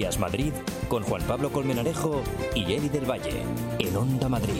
Días Madrid con Juan Pablo Colmenarejo y Eli del Valle en Onda Madrid.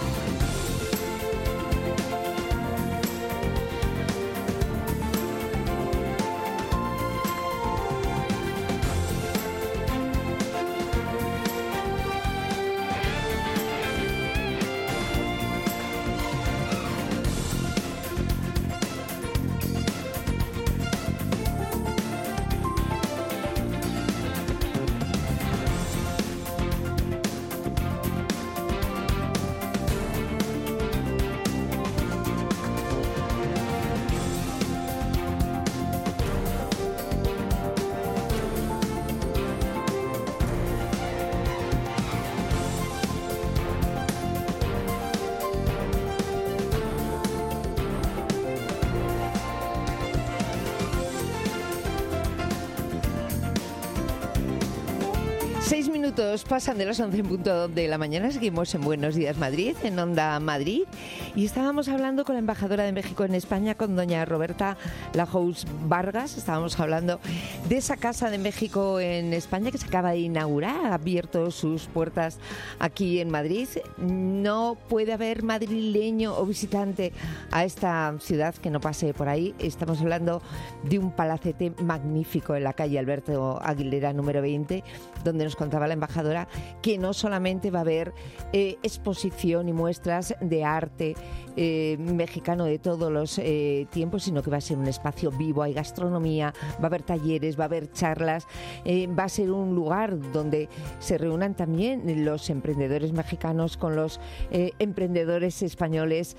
Pasan de las 11 en punto de la mañana. Seguimos en Buenos Días Madrid, en Onda Madrid, y estábamos hablando con la embajadora de México en España, con doña Roberta Lajous Vargas. Estábamos hablando de esa Casa de México en España que se acaba de inaugurar, ha abierto sus puertas aquí en Madrid. No puede haber madrileño o visitante a esta ciudad que no pase por ahí. Estamos hablando de un palacete magnífico en la calle Alberto Aguilera número 20, donde nos contaba la embajadora que no solamente va a haber exposición y muestras de arte mexicano de todos los tiempos, sino que va a ser un espacio vivo. Hay gastronomía, va a haber talleres, va a haber charlas, va a ser un lugar donde se reúnan también los emprendedores mexicanos con los emprendedores españoles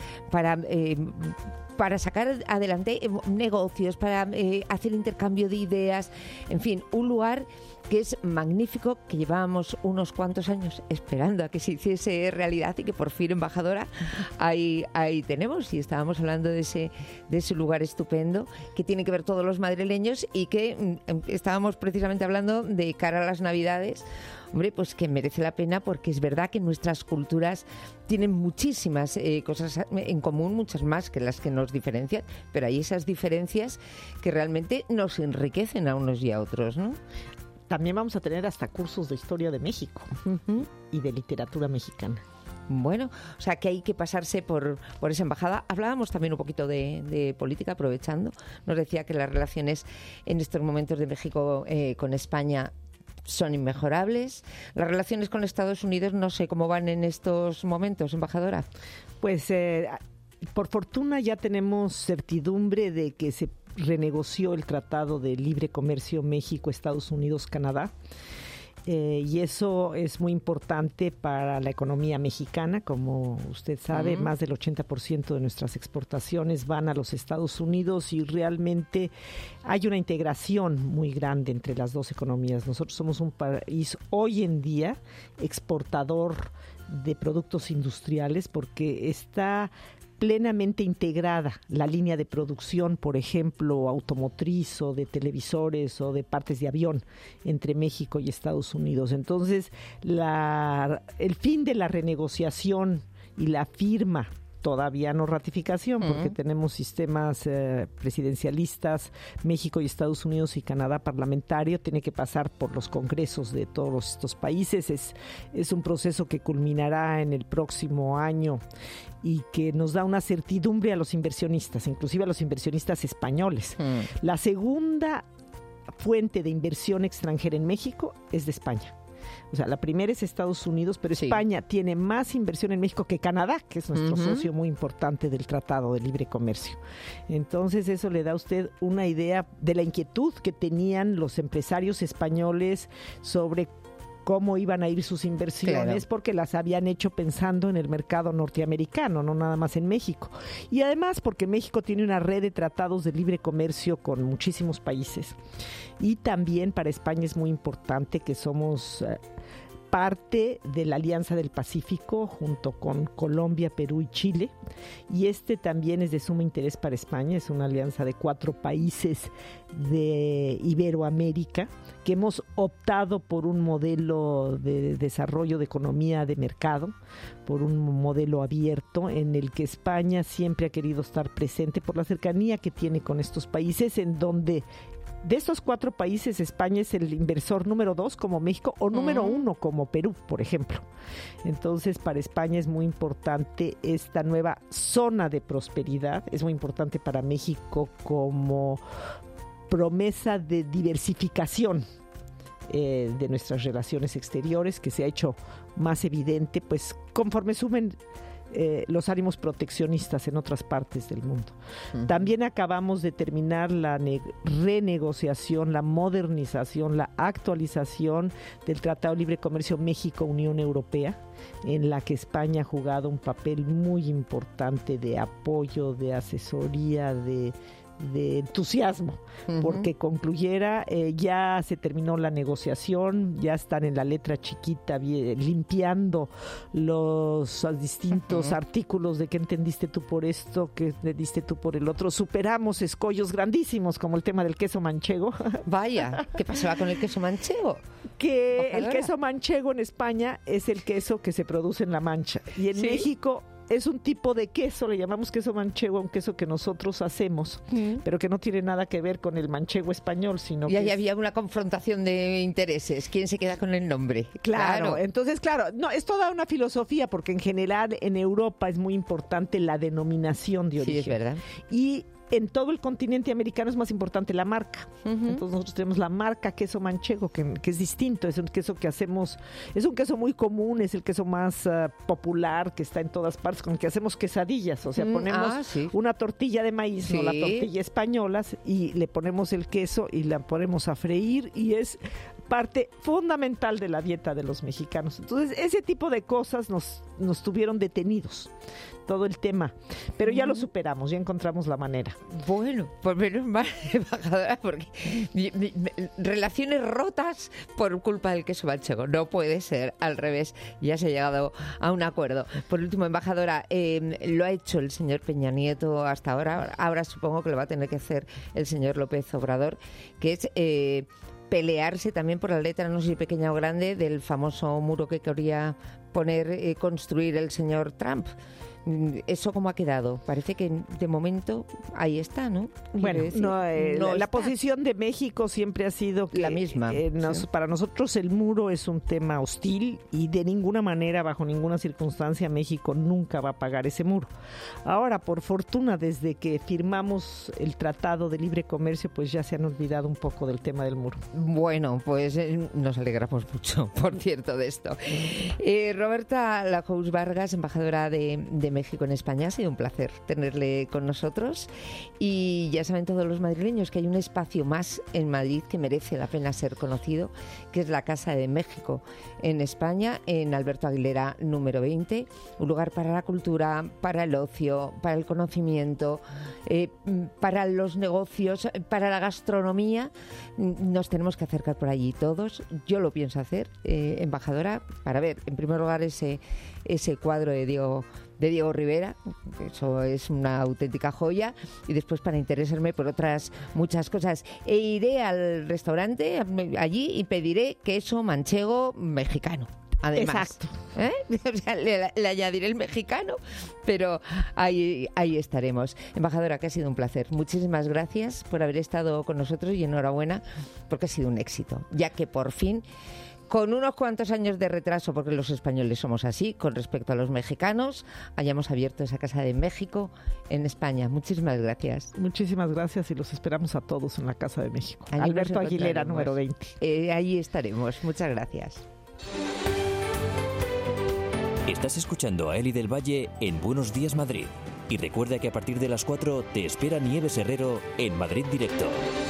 para sacar adelante negocios, para hacer intercambio de ideas, en fin, un lugar que es magnífico, que llevábamos unos cuantos años esperando a que se hiciese realidad y que por fin, embajadora, ahí tenemos. Y estábamos hablando de ese lugar estupendo que tiene que ver todos los madrileños y que estábamos precisamente hablando de cara a las Navidades. Hombre, pues que merece la pena, porque es verdad que nuestras culturas tienen muchísimas cosas en común, muchas más que las que nos diferencian, pero hay esas diferencias que realmente nos enriquecen a unos y a otros, ¿no? También vamos a tener hasta cursos de historia de México y de literatura mexicana. Bueno, o sea que hay que pasarse por esa embajada. Hablábamos también un poquito de política, aprovechando. Nos decía que las relaciones en estos momentos de México con España son inmejorables. Las relaciones con Estados Unidos, no sé cómo van en estos momentos, embajadora. Pues por fortuna ya tenemos certidumbre de que se renegoció el Tratado de Libre Comercio México, Estados Unidos, Canadá. Y eso es muy importante para la economía mexicana. Como usted sabe, más del 80% de nuestras exportaciones van a los Estados Unidos y realmente hay una integración muy grande entre las dos economías. Nosotros somos un país hoy en día exportador de productos industriales porque está plenamente integrada la línea de producción, por ejemplo, automotriz o de televisores o de partes de avión entre México y Estados Unidos. Entonces, el fin de la renegociación y la firma, todavía no ratificación, porque tenemos sistemas presidencialistas, México y Estados Unidos y Canadá parlamentario, tiene que pasar por los congresos de todos estos países. Es un proceso que culminará en el próximo año y que nos da una certidumbre a los inversionistas, inclusive a los inversionistas españoles. La segunda fuente de inversión extranjera en México es de España. O sea, la primera es Estados Unidos, pero sí, España tiene más inversión en México que Canadá, que es nuestro socio muy importante del Tratado de Libre Comercio. Entonces, eso le da a usted una idea de la inquietud que tenían los empresarios españoles sobre cómo iban a ir sus inversiones, claro, porque las habían hecho pensando en el mercado norteamericano, no nada más en México. Y además porque México tiene una red de tratados de libre comercio con muchísimos países. Y también para España es muy importante que somos parte de la Alianza del Pacífico junto con Colombia, Perú y Chile, y también es de sumo interés para España. Es una alianza de 4 países de Iberoamérica que hemos optado por un modelo de desarrollo de economía de mercado, por un modelo abierto en el que España siempre ha querido estar presente por la cercanía que tiene con estos países, en donde De estos 4 países, España es el inversor número 2 como México o número 1 como Perú, por ejemplo. Entonces, para España es muy importante esta nueva zona de prosperidad. Es muy importante para México como promesa de diversificación de nuestras relaciones exteriores, que se ha hecho más evidente, pues conforme suben los ánimos proteccionistas en otras partes del mundo. También acabamos de terminar la renegociación, la modernización, la actualización del Tratado de Libre Comercio México-Unión Europea, en la que España ha jugado un papel muy importante de apoyo, de asesoría, de entusiasmo, porque concluyera, ya se terminó la negociación, ya están en la letra chiquita limpiando los distintos artículos de qué entendiste tú por esto, qué entendiste tú por el otro. Superamos escollos grandísimos como el tema del queso manchego. Vaya, ¿qué pasaba con el queso manchego? Que el queso manchego en España es el queso que se produce en La Mancha, y en México es un tipo de queso, le llamamos queso manchego, un queso que nosotros hacemos, pero que no tiene nada que ver con el manchego español, sino y ahí había una confrontación de intereses. ¿Quién se queda con el nombre? Claro. Entonces, no, es toda una filosofía, porque en general en Europa es muy importante la denominación de origen. Sí, es verdad. Y en todo el continente americano es más importante la marca. Entonces nosotros tenemos la marca queso manchego, que es distinto, es un queso que hacemos, es un queso muy común, es el queso más popular, que está en todas partes, con el que hacemos quesadillas, o sea, ponemos una tortilla de maíz, no la tortilla española, y le ponemos el queso y la ponemos a freír, y es parte fundamental de la dieta de los mexicanos. Entonces, ese tipo de cosas nos tuvieron detenidos, todo el tema, pero ya lo superamos, ya encontramos la manera. Bueno, pues menos mal, embajadora, porque relaciones rotas por culpa del queso manchego. No puede ser, al revés, ya se ha llegado a un acuerdo. Por último, embajadora, lo ha hecho el señor Peña Nieto hasta ahora supongo que lo va a tener que hacer el señor López Obrador, que es pelearse también por la letra, no sé si pequeña o grande, del famoso muro que quería construir el señor Trump. ¿Eso cómo ha quedado? Parece que de momento ahí está, ¿no? Bueno, la posición de México siempre ha sido que la misma. Para nosotros el muro es un tema hostil, y de ninguna manera, bajo ninguna circunstancia, México nunca va a pagar ese muro. Ahora, por fortuna, desde que firmamos el Tratado de Libre Comercio, pues ya se han olvidado un poco del tema del muro. Bueno, pues nos alegramos mucho, por cierto, de esto. Roberta Lahouse Vargas, embajadora de México en España, ha sido un placer tenerle con nosotros, y ya saben todos los madrileños que hay un espacio más en Madrid que merece la pena ser conocido, que es la Casa de México en España, en Alberto Aguilera número 20, un lugar para la cultura, para el ocio, para el conocimiento, para los negocios, para la gastronomía. Nos tenemos que acercar por allí todos. Yo lo pienso hacer, embajadora, para ver en primer lugar ese cuadro de Diego Rivera, eso es una auténtica joya, y después para interesarme por otras muchas cosas. E iré al restaurante allí y pediré queso manchego mexicano. Además, exacto. O sea, le añadiré el mexicano, pero ahí estaremos. Embajadora, que ha sido un placer. Muchísimas gracias por haber estado con nosotros, y enhorabuena, porque ha sido un éxito, ya que por fin, con unos cuantos años de retraso, porque los españoles somos así, con respecto a los mexicanos, hayamos abierto esa Casa de México en España. Muchísimas gracias. Muchísimas gracias, y los esperamos a todos en la Casa de México. Alberto Aguilera, número 20. Ahí estaremos. Muchas gracias. Estás escuchando a Eli del Valle en Buenos Días Madrid. Y recuerda que a partir de las 4 te espera Nieves Herrero en Madrid Directo.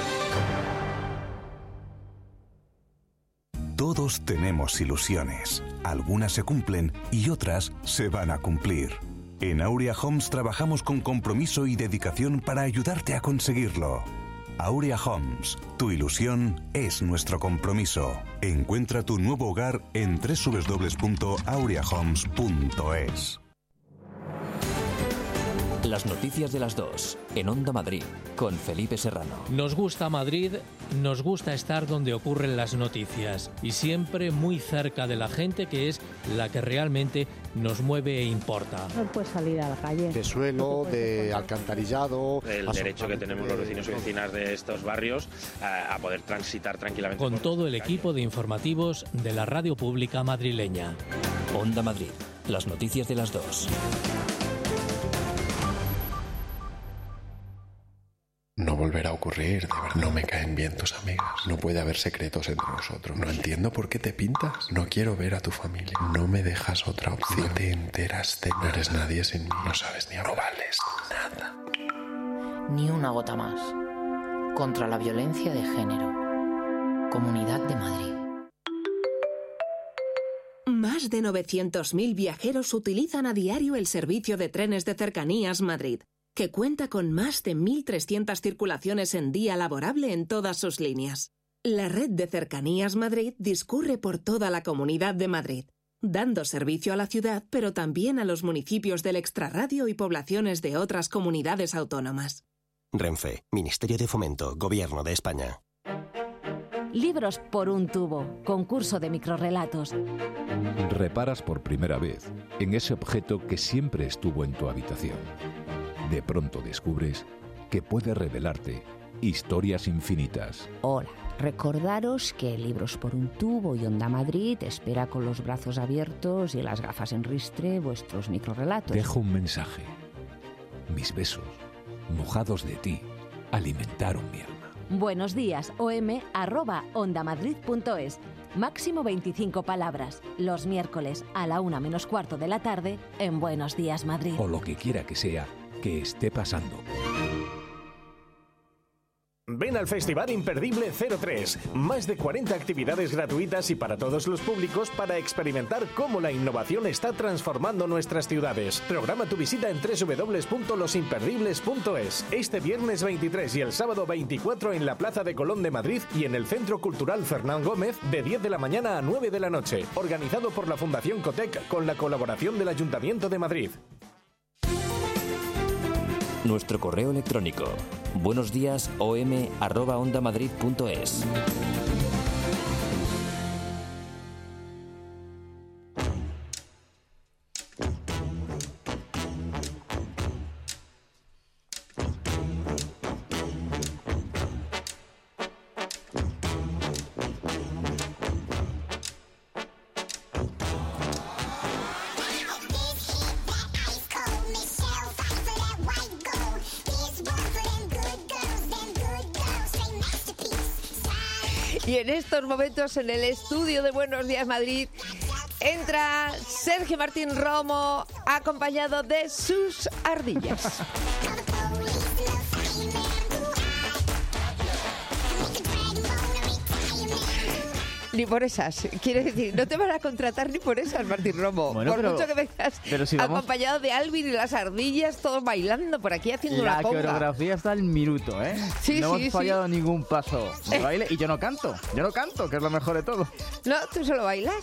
Todos tenemos ilusiones. Algunas se cumplen y otras se van a cumplir. En Aurea Homes trabajamos con compromiso y dedicación para ayudarte a conseguirlo. Aurea Homes, tu ilusión es nuestro compromiso. Encuentra tu nuevo hogar en www.aureahomes.es. Las noticias de las 2 en Onda Madrid con Felipe Serrano. Nos gusta Madrid, nos gusta estar donde ocurren las noticias y siempre muy cerca de la gente, que es la que realmente nos mueve e importa. No puedes salir a la calle. De suelo, de alcantarillado. El derecho que tenemos los vecinos y vecinas de estos barrios a poder transitar tranquilamente. Con todo el equipo de informativos de la radio pública madrileña. Onda Madrid, las noticias de las 2. No volverá a ocurrir, de verdad. No me caen bien tus amigas. No puede haber secretos entre nosotros. No entiendo por qué te pintas. No quiero ver a tu familia. No me dejas otra opción. No te enteras de no eres nadie sin mí. No sabes ni hablar. No vales nada. Ni una gota más. Contra la violencia de género. Comunidad de Madrid. Más de 900.000 viajeros utilizan a diario el servicio de trenes de Cercanías Madrid, que cuenta con más de 1.300 circulaciones en día laborable en todas sus líneas. La red de Cercanías Madrid discurre por toda la Comunidad de Madrid, dando servicio a la ciudad, pero también a los municipios del extrarradio y poblaciones de otras comunidades autónomas. Renfe, Ministerio de Fomento, Gobierno de España. Libros por un tubo, concurso de microrrelatos. Reparas por primera vez en ese objeto que siempre estuvo en tu habitación. De pronto descubres que puede revelarte historias infinitas. Hola, recordaros que Libros por un tubo y Onda Madrid espera con los brazos abiertos y las gafas en ristre vuestros microrrelatos. Dejo un mensaje. Mis besos, mojados de ti, alimentaron mi alma. Buenos días, om@ondamadrid.es. Máximo 25 palabras. Los miércoles a la 1 menos cuarto de la tarde en Buenos Días Madrid. O lo que quiera que sea que esté pasando. Ven al Festival Imperdible 03. Más de 40 actividades gratuitas y para todos los públicos para experimentar cómo la innovación está transformando nuestras ciudades. Programa tu visita en www.losimperdibles.es. Este viernes 23 y el sábado 24 en la Plaza de Colón de Madrid y en el Centro Cultural Fernán Gómez de 10 de la mañana a 9 de la noche. Organizado por la Fundación Cotec con la colaboración del Ayuntamiento de Madrid. Nuestro correo electrónico buenosdiasom@ondamadrid.es. Y en estos momentos en el estudio de Buenos Días Madrid entra Sergio Martín Romo acompañado de sus ardillas. Ni por esas. Quiere decir, no te van a contratar ni por esas, Martín Romo. Bueno, por mucho que vengas si vamos... acompañado de Alvin y las ardillas, todos bailando por aquí haciendo una conga. La coreografía está al minuto, ¿eh? Sí, no sí, hemos fallado ningún paso de baile y yo no canto, que es lo mejor de todo. No, ¿tú solo bailas?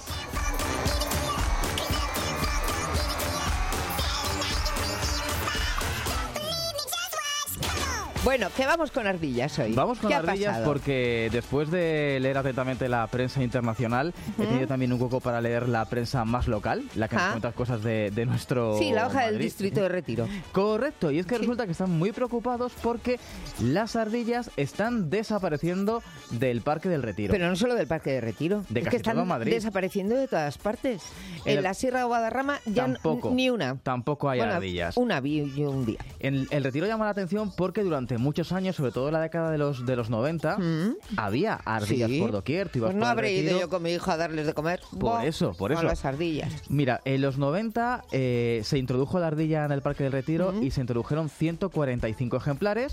Bueno, ¿qué vamos con ardillas hoy? Vamos con ardillas porque después de leer atentamente la prensa internacional, he tenido también un hueco para leer la prensa más local, la que nos cuenta cosas de nuestro Sí, la hoja Madrid. del distrito de Retiro. Correcto, y es que resulta que están muy preocupados porque las ardillas están desapareciendo del Parque del Retiro. Pero no solo del Parque de Retiro, de es casi que están todo Madrid. desapareciendo de todas partes. En la Sierra de Guadarrama ya ni una. Tampoco hay ardillas. Una vi yo un día. En el Retiro llama la atención porque durante muchos años, sobre todo en la década de los 90, había ardillas por doquier. Pues no habré ido yo con mi hijo a darles de comer. Por eso. Con las ardillas. Mira, en los 90 se introdujo la ardilla en el Parque del Retiro y se introdujeron 145 ejemplares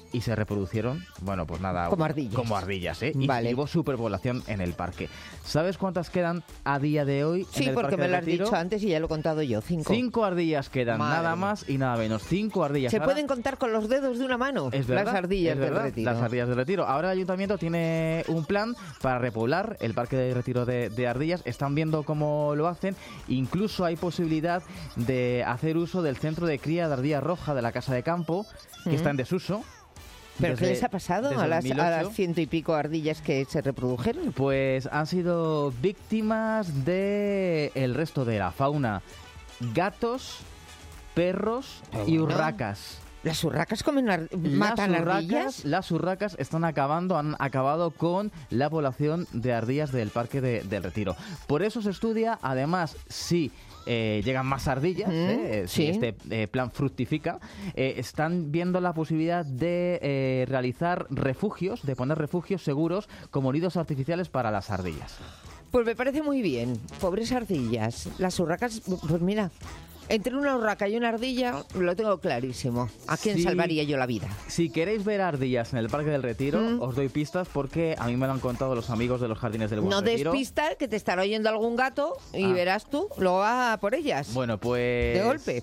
y se reproducieron, bueno, pues nada... Como ardillas. Como ardillas, ¿eh? Y vale. hubo superpoblación en el parque. ¿Sabes cuántas quedan a día de hoy Sí, en el porque Parque me del lo has Retiro? dicho antes y ya lo he contado yo. 5. 5 ardillas quedan, Madre nada mía. más y nada menos. 5 ardillas. Se Ahora, pueden contar con los dedos de una mano. es verdad, las ardillas es del verdad, Retiro. Las ardillas del Retiro. Ahora el ayuntamiento tiene un plan para repoblar el Parque del Retiro de ardillas. Están viendo cómo lo hacen. Incluso hay posibilidad de hacer uso del centro de cría de ardilla roja de la Casa de Campo, que está en desuso. ¿Pero qué les ha pasado a las 100 y pico ardillas que se reprodujeron? Pues han sido víctimas del resto de la fauna. Gatos, perros y urracas. ¿Las urracas matan ardillas? Las urracas han acabado con la población de ardillas del Parque del Retiro. Por eso se estudia, además, si llegan más ardillas, si este plan fructifica, están viendo la posibilidad de realizar refugios, de poner refugios seguros como nidos artificiales para las ardillas. Pues me parece muy bien. Pobres ardillas. Las urracas, pues mira... Entre una urraca y una ardilla lo tengo clarísimo. ¿A quién salvaría yo la vida? Si queréis ver ardillas en el Parque del Retiro, os doy pistas porque a mí me lo han contado los amigos de los Jardines del Buen Retiro. No des pistas, que te estará oyendo algún gato y verás tú, luego va por ellas. Bueno, pues... De golpe.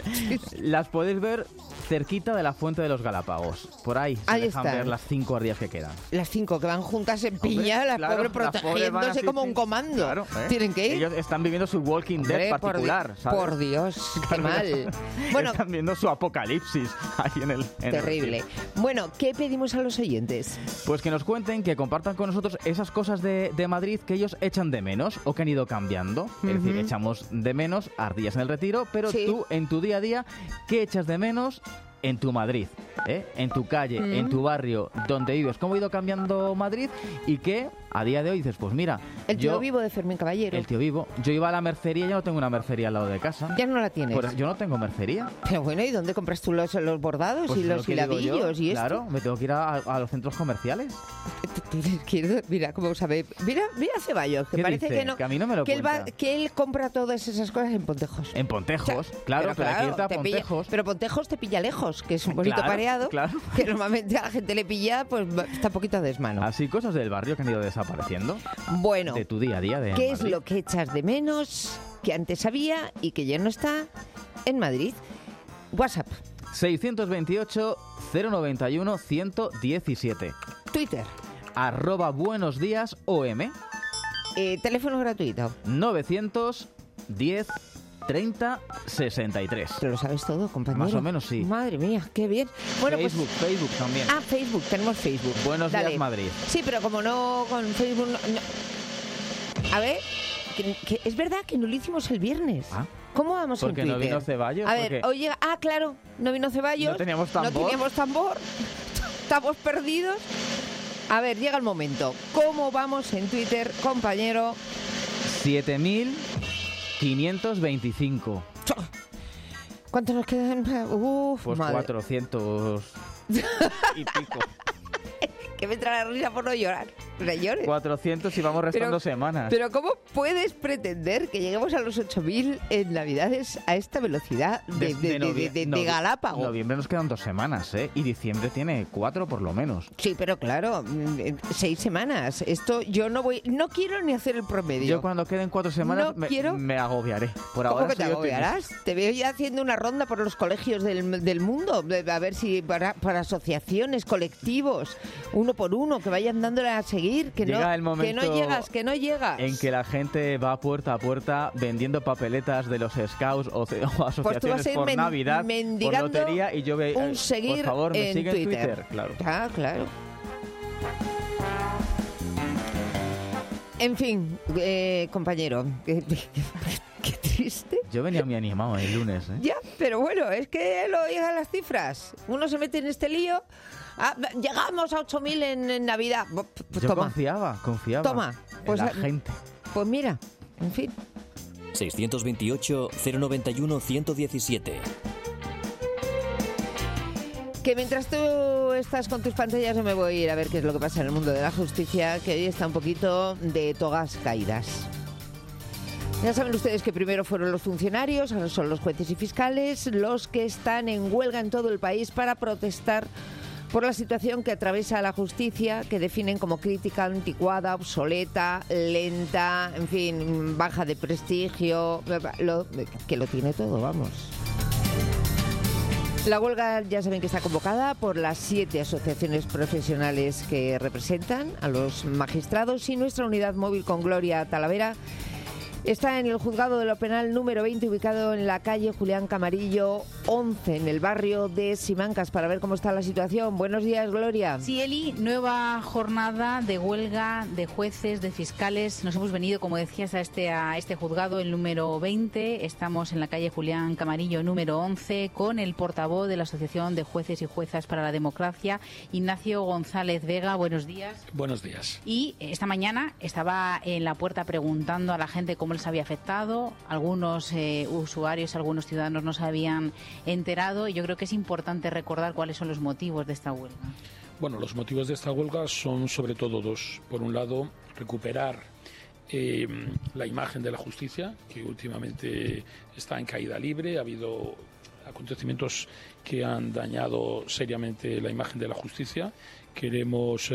Las podéis ver cerquita de la Fuente de los Galápagos. Por ahí se dejan ver las 5 ardillas que quedan. Las 5 que van juntas en piña, las pobres protegiéndose como un comando. Claro, ¿Tienen que ir? Ellos están viviendo su Walking Dead particular, ¿sabes? Por Dios, qué mal. Bueno, están viendo su apocalipsis ahí en el... terrible. Bueno, ¿qué pedimos a los oyentes? Pues que nos cuenten, que compartan con nosotros esas cosas de Madrid que ellos echan de menos o que han ido cambiando. Es decir, echamos de menos ardillas en el Retiro, pero tú, en tu día a día, ¿qué echas de menos en tu Madrid? En tu calle, en tu barrio, donde vives? ¿Cómo ha ido cambiando Madrid? Y que a día de hoy dices, pues mira... El tío Vivo de Fermín Caballero. El tío Vivo. Yo iba a la mercería, ya no tengo una mercería al lado de casa. ¿Ya no la tienes? Pues yo no tengo mercería. Pero bueno, ¿y dónde compras tú los bordados pues y los hiladillos y esto? Claro, me tengo que ir a los centros comerciales. Mira cómo sabe. Mira Ceballos, que parece dice? que no. Que a mí no me lo cuenta. Que él compra todas esas cosas en Pontejos. En Pontejos, o sea, claro, pero aquí está Pontejos. Pero Pontejos te pilla lejos, que es un bonito pareado, que normalmente a la gente le pilla, pues está un poquito a desmano. Así, cosas del barrio que han ido desapareciendo. Bueno, de tu día a día. ¿Qué es lo que echas de menos, que antes había y que ya no está en Madrid? WhatsApp. 628 091 117. Twitter. @buenosdíasOM. Teléfono gratuito. 910 30 63. ¿Te lo sabes todo, compañero? Más o menos, sí. Madre mía, qué bien. Bueno, Facebook también. Ah, Facebook, tenemos Facebook. Buenos días, Madrid. Sí, pero como no con Facebook... No. A ver, que es verdad que no lo hicimos el viernes. ¿Cómo vamos en Twitter? Porque no vino Ceballos. A ver, oye, claro, no vino Ceballos. No teníamos tambor. Estamos perdidos. A ver, llega el momento. ¿Cómo vamos en Twitter, compañero? 7.525. ¿Cuántos nos quedan? Pues madre. 400 y pico. Que me entra la risa por no llorar. No llores. 400 y vamos restando semanas. Pero ¿cómo puedes pretender que lleguemos a los 8.000 en Navidades a esta velocidad de Galápagos? Noviembre nos quedan 2 semanas, ¿eh? Y diciembre tiene 4 por lo menos. Sí, pero claro, 6 semanas. Esto yo no quiero ni hacer el promedio. Yo cuando queden 4 semanas me agobiaré. Por ¿Cómo ahora que te agobiarás? Te veo ya haciendo una ronda por los colegios del mundo, a ver si para asociaciones, colectivos, uno por uno, que vayan dándole a seguir. Que llega el momento que no llegas. En que la gente va puerta a puerta vendiendo papeletas de los Scouts o asociaciones pues tú vas a ir por Navidad, por lotería, y yo veo, un seguir, por favor, me en sigue en Twitter. Claro. Claro. En fin, compañero, qué triste. Yo venía muy animado el lunes, ¿eh? Ya, pero bueno, es que lo llegan las cifras. Uno se mete en este lío. Llegamos a 8.000 en Navidad. Pues yo toma. confiaba. Toma. Pues en la gente. Pues mira, en fin. 628 091 117. Que mientras tú estás con tus pantallas, yo me voy a ir a ver qué es lo que pasa en el mundo de la justicia, que hoy está un poquito de togas caídas. Ya saben ustedes que primero fueron los funcionarios, ahora son los jueces y fiscales los que están en huelga en todo el país para protestar por la situación que atraviesa la justicia, que definen como crítica, anticuada, obsoleta, lenta, en fin, baja de prestigio, que lo tiene todo, vamos. La huelga ya saben que está convocada por las 7 asociaciones profesionales que representan a los magistrados, y nuestra unidad móvil con Gloria Talavera está en el juzgado de lo penal número 20, ubicado en la calle Julián Camarillo 11, en el barrio de Simancas, para ver cómo está la situación. Buenos días, Gloria. Sí, Eli, nueva jornada de huelga de jueces, de fiscales. Nos hemos venido, como decías, a este juzgado, el número 20. Estamos en la calle Julián Camarillo número 11, con el portavoz de la Asociación de Jueces y Juezas para la Democracia, Ignacio González Vega. Buenos días. Buenos días. Y esta mañana estaba en la puerta preguntando a la gente cómo les había afectado. Algunos usuarios, algunos ciudadanos no se habían enterado, y yo creo que es importante recordar cuáles son los motivos de esta huelga. Bueno, los motivos de esta huelga son sobre todo dos. Por un lado, recuperar la imagen de la justicia, que últimamente está en caída libre. Ha habido acontecimientos que han dañado seriamente la imagen de la justicia. Queremos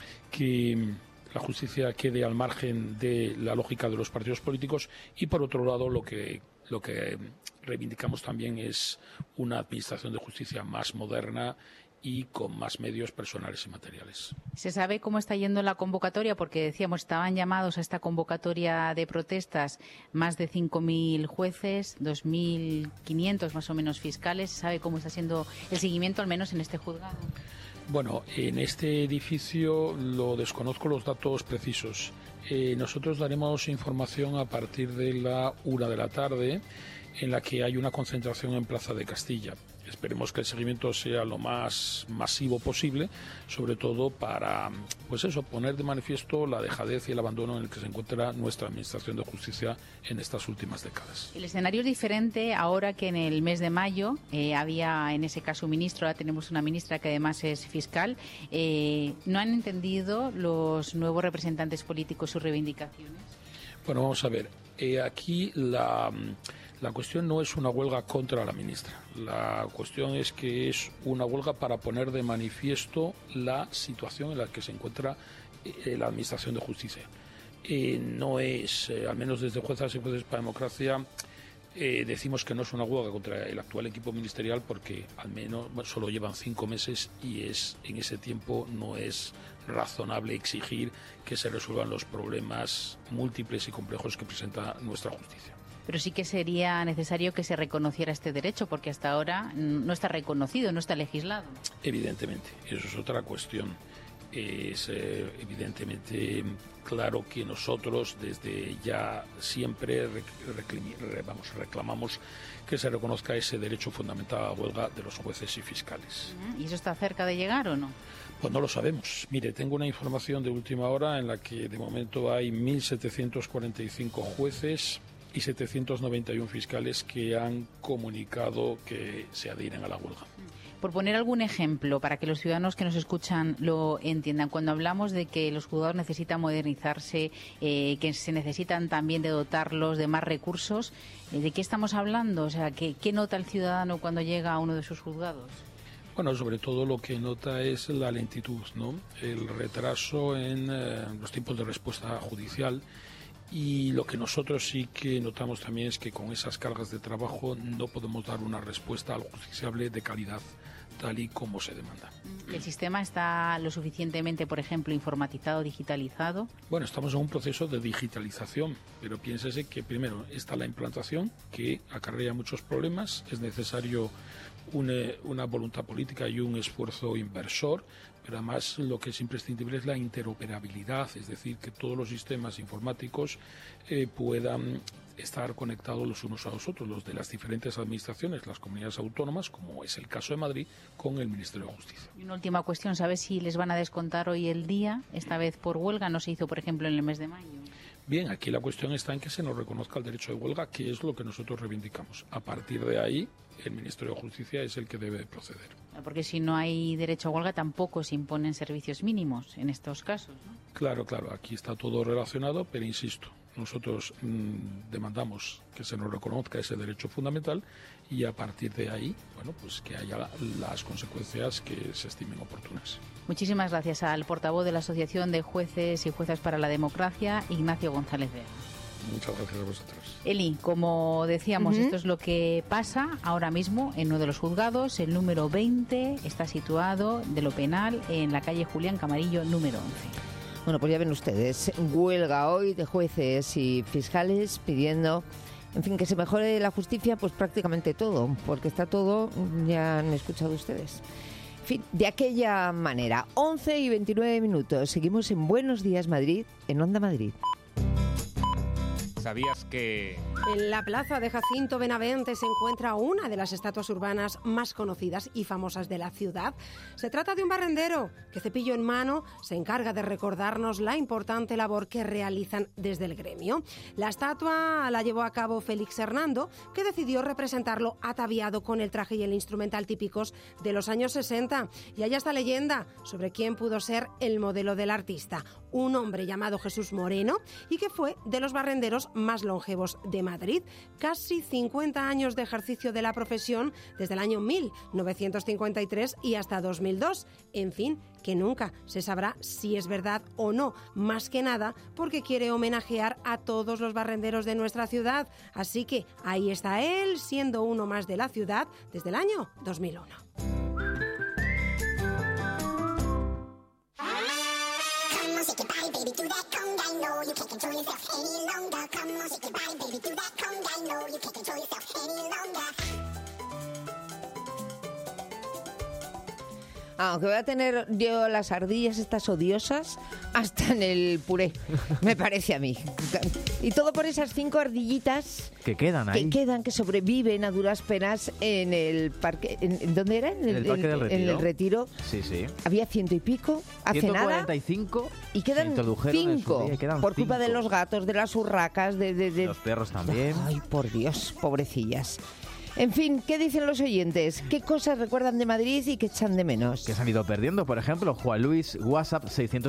que la justicia quede al margen de la lógica de los partidos políticos, y por otro lado lo que reivindicamos también es una administración de justicia más moderna y con más medios personales y materiales. ¿Se sabe cómo está yendo la convocatoria? Porque decíamos, estaban llamados a esta convocatoria de protestas más de 5.000 jueces, 2.500 más o menos fiscales. ¿Se sabe cómo está siendo el seguimiento, al menos en este juzgado? Bueno, en este edificio lo desconozco los datos precisos. Nosotros daremos información a partir de la 1 de la tarde, en la que hay una concentración en Plaza de Castilla. Esperemos que el seguimiento sea lo más masivo posible, sobre todo para, pues eso, poner de manifiesto la dejadez y el abandono en el que se encuentra nuestra administración de justicia en estas últimas décadas. El escenario es diferente ahora que en el mes de mayo había en ese caso un ministro, ahora tenemos una ministra que además es fiscal. ¿No han entendido los nuevos representantes políticos sus reivindicaciones? Bueno, vamos a ver. Aquí la cuestión no es una huelga contra la ministra. La cuestión es que es una huelga para poner de manifiesto la situación en la que se encuentra la Administración de Justicia. No es, al menos desde Juezas y Jueces para la Democracia, decimos que no es una huelga contra el actual equipo ministerial, porque al menos solo llevan 5 meses y en ese tiempo no es razonable exigir que se resuelvan los problemas múltiples y complejos que presenta nuestra justicia. Pero sí que sería necesario que se reconociera este derecho, porque hasta ahora no está reconocido, no está legislado. Evidentemente, eso es otra cuestión. Es evidentemente claro que nosotros desde ya siempre reclamamos que se reconozca ese derecho fundamental a la huelga de los jueces y fiscales. ¿Y eso está cerca de llegar o no? Pues no lo sabemos. Mire, tengo una información de última hora en la que de momento hay 1.745 jueces y 791 fiscales que han comunicado que se adhieren a la huelga. Por poner algún ejemplo, para que los ciudadanos que nos escuchan lo entiendan, cuando hablamos de que los juzgados necesitan modernizarse, que se necesitan también de dotarlos de más recursos, ¿de qué estamos hablando? O sea, ¿qué nota el ciudadano cuando llega a uno de sus juzgados? Bueno, sobre todo lo que nota es la lentitud, ¿no? El retraso en los tiempos de respuesta judicial. Y lo que nosotros sí que notamos también es que con esas cargas de trabajo no podemos dar una respuesta al justiciable de calidad tal y como se demanda. ¿El sistema está lo suficientemente, por ejemplo, informatizado, digitalizado? Bueno, estamos en un proceso de digitalización, pero piénsese que primero está la implantación, que acarrea muchos problemas. Es necesario una voluntad política y un esfuerzo inversor, pero además lo que es imprescindible es la interoperabilidad, es decir, que todos los sistemas informáticos puedan estar conectados los unos a los otros, los de las diferentes administraciones, las comunidades autónomas, como es el caso de Madrid, con el Ministerio de Justicia. Y una última cuestión, ¿sabes si les van a descontar hoy el día, esta vez por huelga? No se hizo, por ejemplo, en el mes de mayo. Bien, aquí la cuestión está en que se nos reconozca el derecho de huelga, que es lo que nosotros reivindicamos. A partir de ahí, el Ministerio de Justicia es el que debe proceder. Porque si no hay derecho a huelga, tampoco se imponen servicios mínimos en estos casos, ¿no? Claro, aquí está todo relacionado, pero insisto, Nosotros demandamos que se nos reconozca ese derecho fundamental y a partir de ahí, bueno, pues que haya las consecuencias que se estimen oportunas. Muchísimas gracias al portavoz de la Asociación de Jueces y Juezas para la Democracia, Ignacio González Vega. Muchas gracias a vosotros. Eli, como decíamos, esto es lo que pasa ahora mismo en uno de los juzgados. El número 20 está situado de lo penal en la calle Julián Camarillo número 11. Bueno, pues ya ven ustedes, huelga hoy de jueces y fiscales pidiendo, en fin, que se mejore la justicia, pues prácticamente todo, porque está todo, ya han escuchado ustedes. En fin, de aquella manera, 11:29, seguimos en Buenos Días Madrid, en Onda Madrid. ¿Sabías que...? En la plaza de Jacinto Benavente se encuentra una de las estatuas urbanas más conocidas y famosas de la ciudad. Se trata de un barrendero que, cepillo en mano, se encarga de recordarnos la importante labor que realizan desde el gremio. La estatua la llevó a cabo Félix Hernando, que decidió representarlo ataviado con el traje y el instrumental típicos de los años 60. Y hay esta leyenda sobre quién pudo ser el modelo del artista. Un hombre llamado Jesús Moreno y que fue de los barrenderos más longevos de Madrid. Casi 50 años de ejercicio de la profesión desde el año 1953 y hasta 2002. En fin, que nunca se sabrá si es verdad o no, más que nada porque quiere homenajear a todos los barrenderos de nuestra ciudad. Así que ahí está él, siendo uno más de la ciudad desde el año 2001. Aunque voy a tener yo las ardillas estas odiosas hasta en el puré, me parece a mí. Y todo por esas 5 ardillitas que quedan ahí. Que sobreviven a duras penas en el parque. ¿Dónde era? En el Parque del Retiro. En el Retiro. Sí, sí. Había 100 y pico, hace 145 nada. Y quedan 5 por culpa de los gatos, de las urracas, de los perros también. Ay, por Dios, pobrecillas. En fin, ¿qué dicen los oyentes? ¿Qué cosas recuerdan de Madrid y qué echan de menos? Que se han ido perdiendo. Por ejemplo, Juan Luis, WhatsApp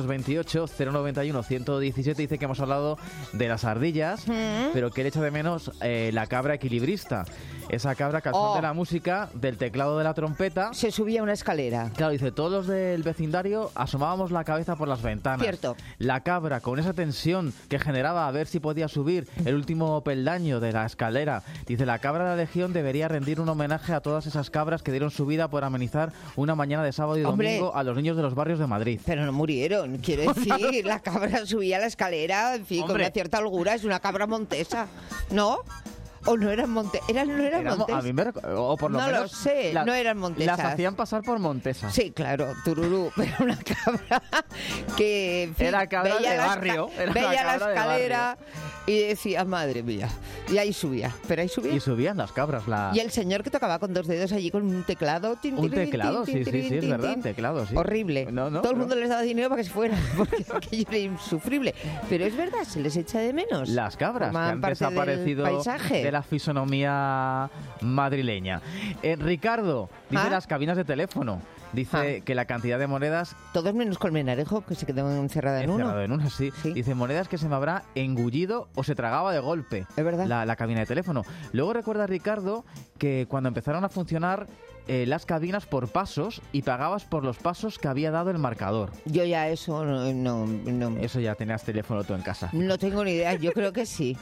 628-091-117, dice que hemos hablado de las ardillas, pero que él echa de menos la cabra equilibrista. Esa cabra que al son de la música, del teclado de la trompeta... se subía una escalera. Claro, dice, todos los del vecindario asomábamos la cabeza por las ventanas. Cierto. La cabra, con esa tensión que generaba a ver si podía subir el último peldaño de la escalera. Dice, la cabra de la Legión debería rendir un homenaje a todas esas cabras que dieron su vida por amenizar una mañana de sábado y domingo a los niños de los barrios de Madrid. Pero no murieron, quiero decir, la cabra subía la escalera, en fin, con una cierta holgura, es una cabra montesa, ¿no? ¿O no eran montesas? ¿No eran montesas? A mí o por lo no menos lo sé, no eran montesas. Las hacían pasar por montesas. Sí, claro, tururú, pero una cabra que... En fin, era cabra de barrio. Veía la escalera y decía, madre mía, y ahí subía, pero ahí subía. Y subían las cabras. Y el señor que tocaba con 2 dedos allí con un teclado. Un teclado, sí, es verdad, teclado, sí. Horrible. Todo el mundo les daba dinero para que se fueran, porque aquello era insufrible. Pero es verdad, se les echa de menos. Las cabras que han desaparecido de la fisonomía madrileña. Ricardo dice las cabinas de teléfono. Dice que la cantidad de monedas... Todos menos Colmenarejo, que se quedó encerrada en uno. Encerrado en una, sí. Dice, monedas que se me habrá engullido o se tragaba de golpe. Es verdad. La cabina de teléfono. Luego recuerda, Ricardo, que cuando empezaron a funcionar las cabinas por pasos y pagabas por los pasos que había dado el marcador. Yo ya eso no. Eso ya tenías teléfono tú en casa. No tengo ni idea, yo creo que sí.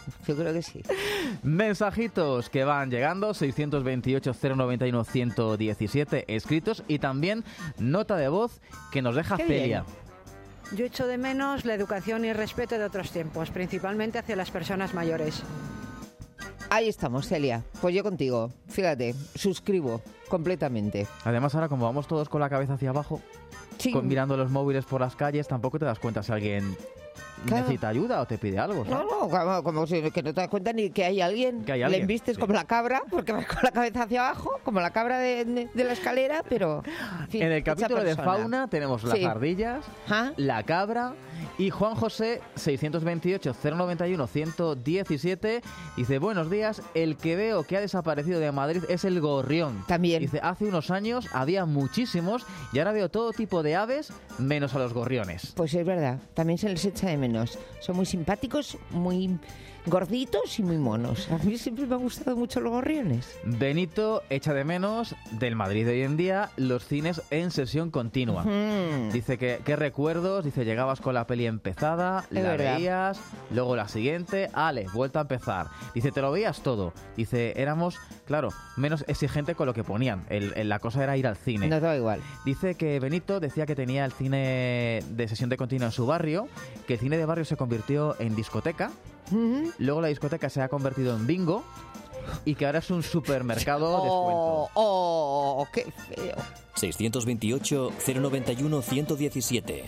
Mensajitos que van llegando, 628-091-117 escritos y también nota de voz que nos deja Celia. Yo echo de menos la educación y respeto de otros tiempos, principalmente hacia las personas mayores. Ahí estamos, Celia. Pues yo contigo. Fíjate, suscribo completamente. Además, ahora como vamos todos con la cabeza hacia abajo, mirando los móviles por las calles, tampoco te das cuenta si alguien necesita ayuda o te pide algo, ¿sabes? No, como si que no te das cuenta ni que hay alguien. Le embistes como la cabra, porque vas con la cabeza hacia abajo, como la cabra de la escalera, pero... En el capítulo de fauna tenemos las ardillas, la cabra... Y Juan José, 628-091-117, dice, buenos días, el que veo que ha desaparecido de Madrid es el gorrión. También. Dice, hace unos años había muchísimos y ahora veo todo tipo de aves menos a los gorriones. Pues es verdad, también se les echa de menos. buenos. Son muy simpáticos, muy gorditos y muy monos. A mí siempre me han gustado mucho los gorriones. Benito echa de menos del Madrid de hoy en día los cines en sesión continua. Dice que qué recuerdos, dice llegabas con la peli empezada, la veías, luego la siguiente, vuelta a empezar. Dice te lo veías todo. Dice éramos, claro, menos exigente con lo que ponían. La cosa era ir al cine. No da igual. Dice que Benito decía que tenía el cine de sesión de continua en su barrio, que el cine de barrio se convirtió en discoteca. Luego la discoteca se ha convertido en bingo y que ahora es un supermercado de descuento. ¡Oh, qué feo! 628-091-117.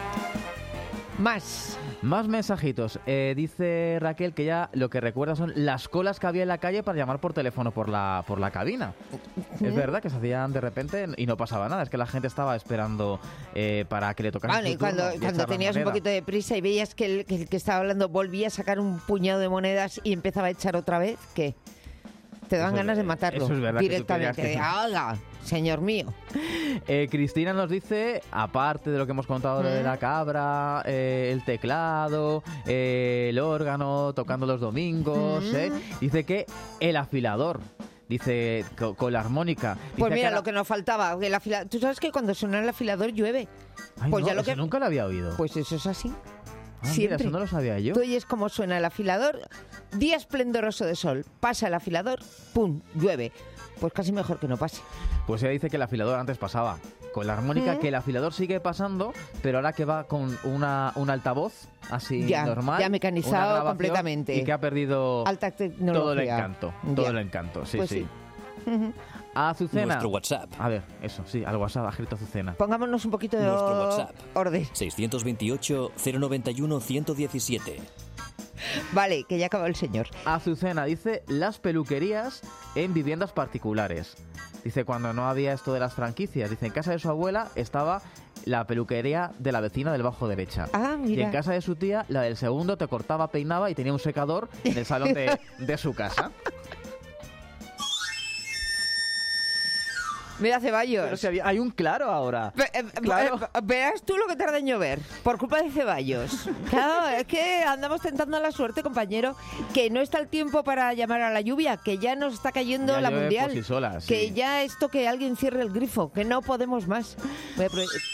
Más mensajitos. Dice Raquel que ya lo que recuerda son las colas que había en la calle para llamar por teléfono por la cabina. Es verdad que se hacían de repente y no pasaba nada. Es que la gente estaba esperando para que le tocara su turno. Cuando tenías un poquito de prisa y veías que el que estaba hablando volvía a sacar un puñado de monedas y empezaba a echar otra vez, ¿qué? Te dan ganas de matarlo eso es verdad, directamente. ¡Hala, señor mío! Cristina nos dice, aparte de lo que hemos contado de la cabra, el teclado, el órgano, tocando los domingos, dice que el afilador. Dice, con la armónica. Dice pues mira, lo que nos faltaba. Tú sabes que cuando suena el afilador llueve. Ay, pues no, ya lo eso nunca lo había oído. Pues eso es así. Mira, eso no lo sabía yo. Tú oyes cómo suena el afilador, día esplendoroso de sol, pasa el afilador, ¡pum!, llueve. Pues casi mejor que no pase. Pues ella dice que el afilador antes pasaba con la armónica, que el afilador sigue pasando, pero ahora que va con un altavoz así normal. Ya mecanizado completamente. Y que ha perdido alta tecnología. Todo el encanto. Todo el encanto, sí, pues sí. A Azucena. Nuestro WhatsApp. A ver, eso, sí, al WhatsApp ha escrito Azucena. Pongámonos un poquito de Nuestro WhatsApp. orden. 628-091-117. Vale, que ya acabó el señor. Azucena dice las peluquerías en viviendas particulares. Dice cuando no había esto de las franquicias. Dice en casa de su abuela estaba la peluquería de la vecina del bajo derecha. Ah, mira. Y en casa de su tía, la del segundo te cortaba, peinaba y tenía un secador en el salón de su casa. Mira, Ceballos. Pero si hay un claro ahora. Verás tú lo que tarda en llover, por culpa de Ceballos. Claro, es que andamos tentando la suerte, compañero, que no está el tiempo para llamar a la lluvia, que ya nos está cayendo ya la mundial. Por sí sola, sí. Que ya esto que alguien cierre el grifo, que no podemos más. Voy a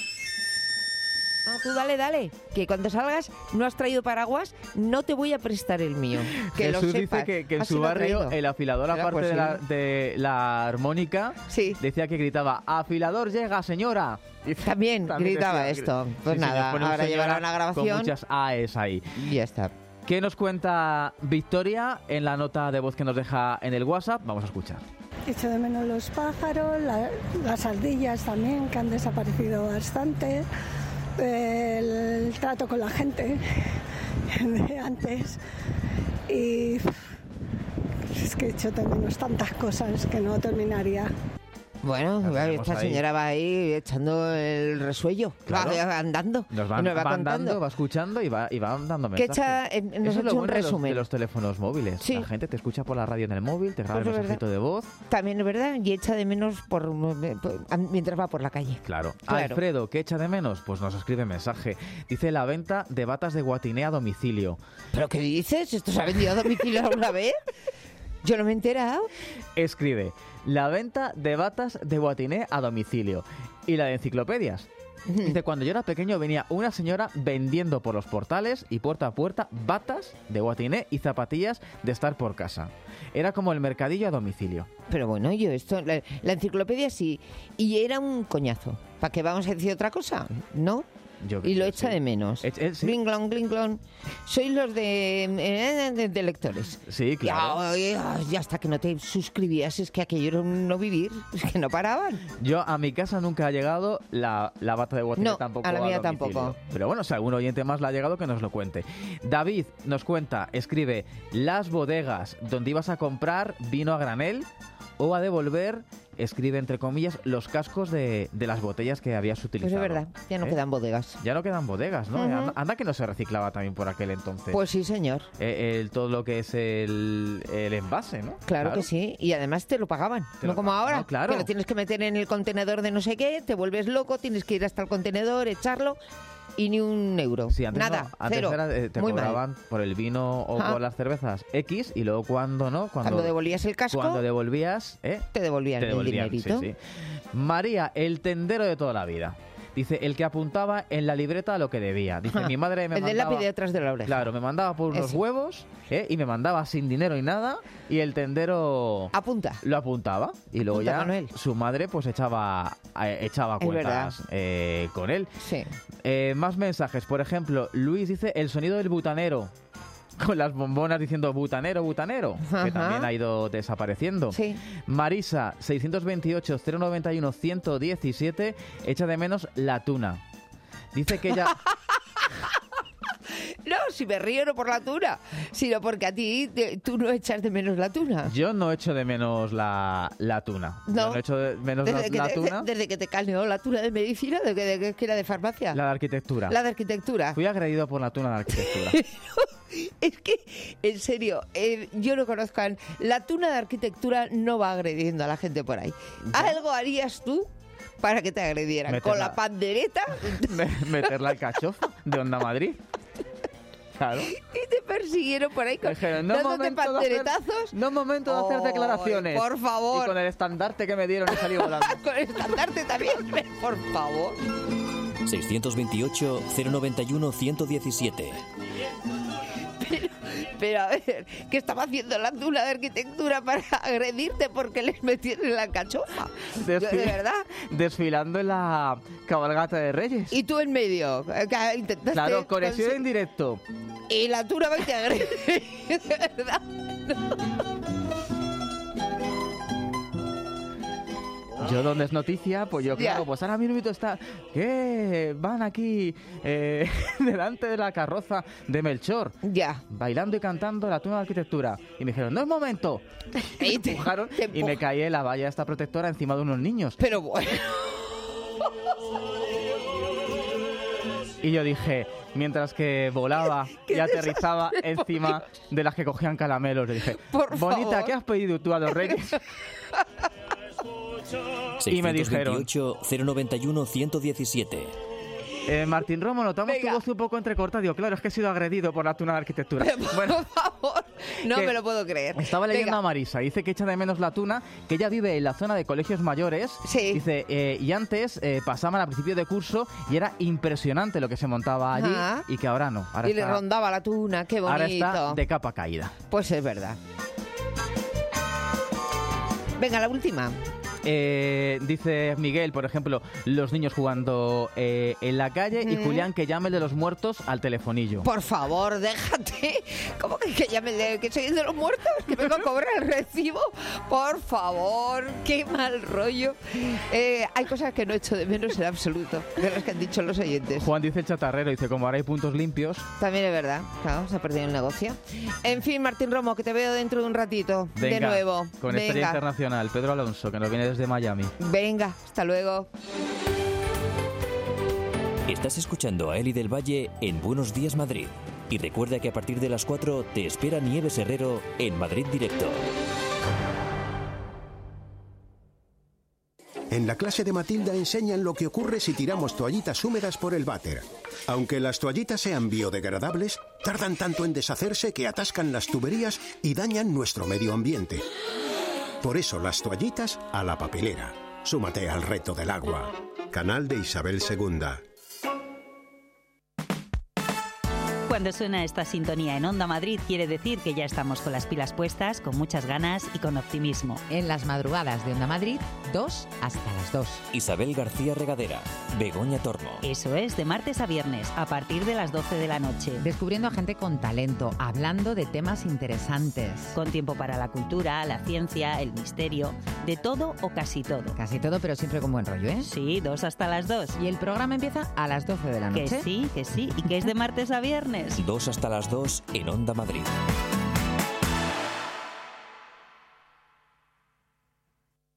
tú dale, que cuando salgas no has traído paraguas, no te voy a prestar el mío. Que Jesús lo sepas. dice que en su barrio el afilador, aparte de la armónica, decía que gritaba, afilador llega, señora. También gritaba esto. Pues sí, nada, ahora llevará una grabación. Con muchas AEs ahí. Y ya está. ¿Qué nos cuenta Victoria en la nota de voz que nos deja en el WhatsApp? Vamos a escuchar. Echo de menos los pájaros, las ardillas también, que han desaparecido bastante. El trato con la gente de antes y es que he hecho de menos tantas cosas que no terminaría. Bueno, esta señora va ahí echando el resuello, claro. Va andando. Nos va andando, va escuchando y va dando mensajes. Nos ha hecho un resumen de los teléfonos móviles. Sí. La gente te escucha por la radio en el móvil, te graba el mensajito de voz. También es verdad, y echa de menos mientras va por la calle. Claro. Alfredo, ¿qué echa de menos? Pues nos escribe mensaje. Dice la venta de batas de Guatiné a domicilio. ¿Pero qué dices? ¿Esto se ha vendido a domicilio alguna vez? Yo no me he enterado. Escribe, la venta de batas de Guatiné a domicilio. Y la de enciclopedias. Dice, cuando yo era pequeño venía una señora vendiendo por los portales y puerta a puerta batas de Guatiné y zapatillas de estar por casa. Era como el mercadillo a domicilio. Pero bueno, la enciclopedia sí. Y era un coñazo. ¿Para qué vamos a decir otra cosa? ¿No? Y lo echa de menos. Sí. Glinglong, glinglong. Sois los de lectores. Sí, claro. Y hasta que no te suscribías, es que aquello era un no vivir, es que no paraban. Yo a mi casa nunca ha llegado la bata de Guatiné, tampoco. A la mía tampoco. Pero bueno, si algún oyente más la ha llegado, que nos lo cuente. David nos cuenta, escribe, las bodegas donde ibas a comprar vino a granel o a devolver, escribe entre comillas, los cascos de las botellas que habías utilizado. Pues es verdad, ya no quedan bodegas. Ya no quedan bodegas, ¿no? Anda que no se reciclaba también por aquel entonces. Pues sí, señor. Todo lo que es el envase, ¿no? Claro que sí, y además te lo pagaban, no como ahora, no, claro. que lo tienes que meter en el contenedor de no sé qué, te vuelves loco, tienes que ir hasta el contenedor, echarlo. y ni un euro. Sí, antes nada, no, antes cero. Era, te Muy cobraban mal. por el vino o por las cervezas X, y luego cuando devolvías el casco, cuando devolvías, te devolvían el dinerito. Sí. María, el tendero de toda la vida. Dice, el que apuntaba en la libreta lo que debía. Dice, mi madre me el mandaba... del lápiz detrás de la oreja. Claro, me mandaba por unos huevos, y me mandaba sin dinero y nada, y el tendero... Lo apuntaba. Y luego ya su madre pues echaba cuentas con él. Sí. Más mensajes. Por ejemplo, Luis dice, el sonido del butanero. Con las bombonas diciendo butanero, butanero, que también ha ido desapareciendo. Sí. Marisa, 628-091-117, echa de menos la tuna. Dice que ella... No, si me río no por la tuna, sino porque a ti tú no echas de menos la tuna. Yo no echo de menos la tuna. No. Yo no echo de menos la tuna. Desde que te calneó la tuna de medicina, desde que era de farmacia. La de arquitectura. La de arquitectura. Fui agredido por la tuna de arquitectura. Es que, en serio, yo no conozco a... La tuna de arquitectura no va agrediendo a la gente por ahí. ¿Algo harías tú para que te agredieran? ¿Con la pandereta? Meterla al cachofa de Onda Madrid. Claro. Y te persiguieron por ahí dándote panderetazos. No momento de hacer declaraciones. Por favor. Y con el estandarte que me dieron y salí volando. Con el estandarte también, por favor. 628-091-117. Pero a ver, ¿qué estaba haciendo la tuna de arquitectura para agredirte porque les metieron en la cachofa? ¿De verdad? Desfilando en la cabalgata de Reyes. Y tú en medio. Claro, conexión en directo. Y la tuna va y te agrede. ¿De verdad? Yo donde es noticia, pues yo claro, pues ahora mismo está que van aquí delante de la carroza de Melchor, bailando y cantando la tuna de arquitectura, y me dijeron, no es momento, y me empujaron y me caí en la valla esta protectora encima de unos niños. Pero bueno. Y yo dije, mientras que volaba y aterrizaba encima de las que cogían caramelos, le dije, bonita, ¿qué has pedido tú a los Reyes? Y me dijeron 091-117. Martín Romo, notamos tu voz un poco entrecortada. Digo, claro, es que he sido agredido por la tuna de arquitectura. Bueno, por favor, no me lo puedo creer. Estaba leyendo a Marisa, dice que echa de menos la tuna, que ella vive en la zona de colegios mayores. Sí. Dice, y antes pasaban a principio de curso y era impresionante lo que se montaba allí, y que ahora no. Ahora le rondaba la tuna, qué bonito. Ahora está de capa caída. Pues es verdad. Venga, la última. Dice Miguel, por ejemplo, los niños jugando en la calle, y Julián, que llame el de los muertos al telefonillo. Por favor, déjate. ¿Cómo que llame que soy el de los muertos? ¿Que vengo a cobrar el recibo? Por favor, qué mal rollo. Hay cosas que no echo de menos en absoluto, de las que han dicho los oyentes. Juan dice el chatarrero, dice, como ahora hay puntos limpios. También es verdad, claro, se ha perdido el negocio. En fin, Martín Romo, que te veo dentro de un ratito. Venga, de nuevo. Con Estrella Internacional, Pedro Alonso, que nos viene desde Miami. Venga, hasta luego. Estás escuchando a Eli del Valle en Buenos Días Madrid. Y recuerda que a partir de las 4 te espera Nieves Herrero en Madrid Directo. En la clase de Matilda enseñan lo que ocurre si tiramos toallitas húmedas por el váter. Aunque las toallitas sean biodegradables, tardan tanto en deshacerse que atascan las tuberías y dañan nuestro medio ambiente. Por eso las toallitas a la papelera. Súmate al reto del agua. Canal de Isabel II. Cuando suena esta sintonía en Onda Madrid, quiere decir que ya estamos con las pilas puestas, con muchas ganas y con optimismo. En las madrugadas de Onda Madrid, 2 hasta las 2. Isabel García Regadera, Begoña Tormo. Eso es, de martes a viernes, a partir de las 12 de la noche. Descubriendo a gente con talento, hablando de temas interesantes. Con tiempo para la cultura, la ciencia, el misterio, de todo o casi todo. Casi todo, pero siempre con buen rollo, ¿eh? Sí, 2 hasta las 2. Y el programa empieza a las 12 de la noche. Que sí, y que es de martes a viernes. 2 hasta las 2 en Onda Madrid.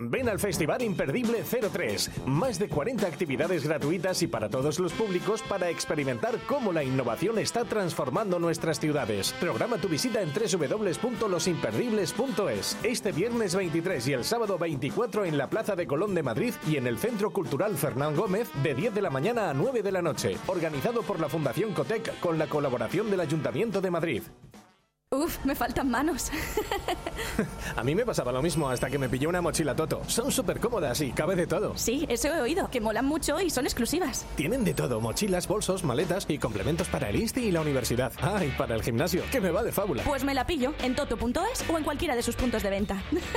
Ven al Festival Imperdible 03. Más de 40 actividades gratuitas y para todos los públicos para experimentar cómo la innovación está transformando nuestras ciudades. Programa tu visita en www.losimperdibles.es. Este viernes 23 y el sábado 24 en la Plaza de Colón de Madrid y en el Centro Cultural Fernán Gómez de 10 de la mañana a 9 de la noche. Organizado por la Fundación Cotec con la colaboración del Ayuntamiento de Madrid. Uf, me faltan manos. A mí me pasaba lo mismo hasta que me pillé una mochila Toto. Son súper cómodas y cabe de todo. Sí, eso he oído, que molan mucho y son exclusivas. Tienen de todo, mochilas, bolsos, maletas y complementos para el Insti y la universidad. Ah, y para el gimnasio, que me va de fábula. Pues me la pillo en toto.es o en cualquiera de sus puntos de venta.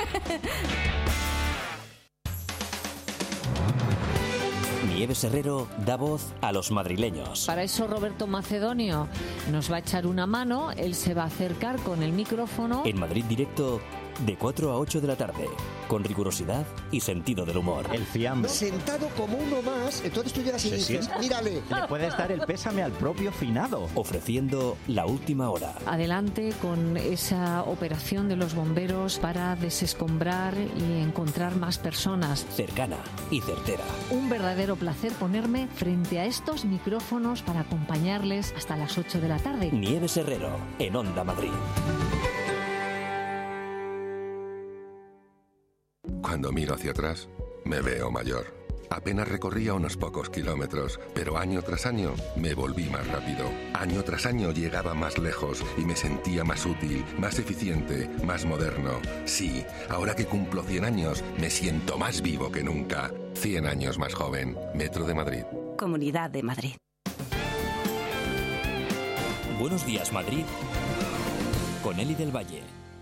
Nieves Herrero da voz a los madrileños. Para eso Roberto Macedonio nos va a echar una mano, él se va a acercar con el micrófono. En Madrid Directo, de 4 a 8 de la tarde, con rigurosidad y sentido del humor. El fiambre. Sentado como uno más, entonces tú llegas y dices, mírale. Le puedes dar el pésame al propio finado. Ofreciendo la última hora. Adelante con esa operación de los bomberos para desescombrar y encontrar más personas. Cercana y certera. Un verdadero placer ponerme frente a estos micrófonos para acompañarles hasta las 8 de la tarde. Nieves Herrero, en Onda Madrid. Cuando miro hacia atrás, me veo mayor. Apenas recorría unos pocos kilómetros, pero año tras año me volví más rápido. Año tras año llegaba más lejos y me sentía más útil, más eficiente, más moderno. Sí, ahora que cumplo 100 años, me siento más vivo que nunca. 100 años más joven. Metro de Madrid. Comunidad de Madrid. Buenos días, Madrid. Con Eli del Valle.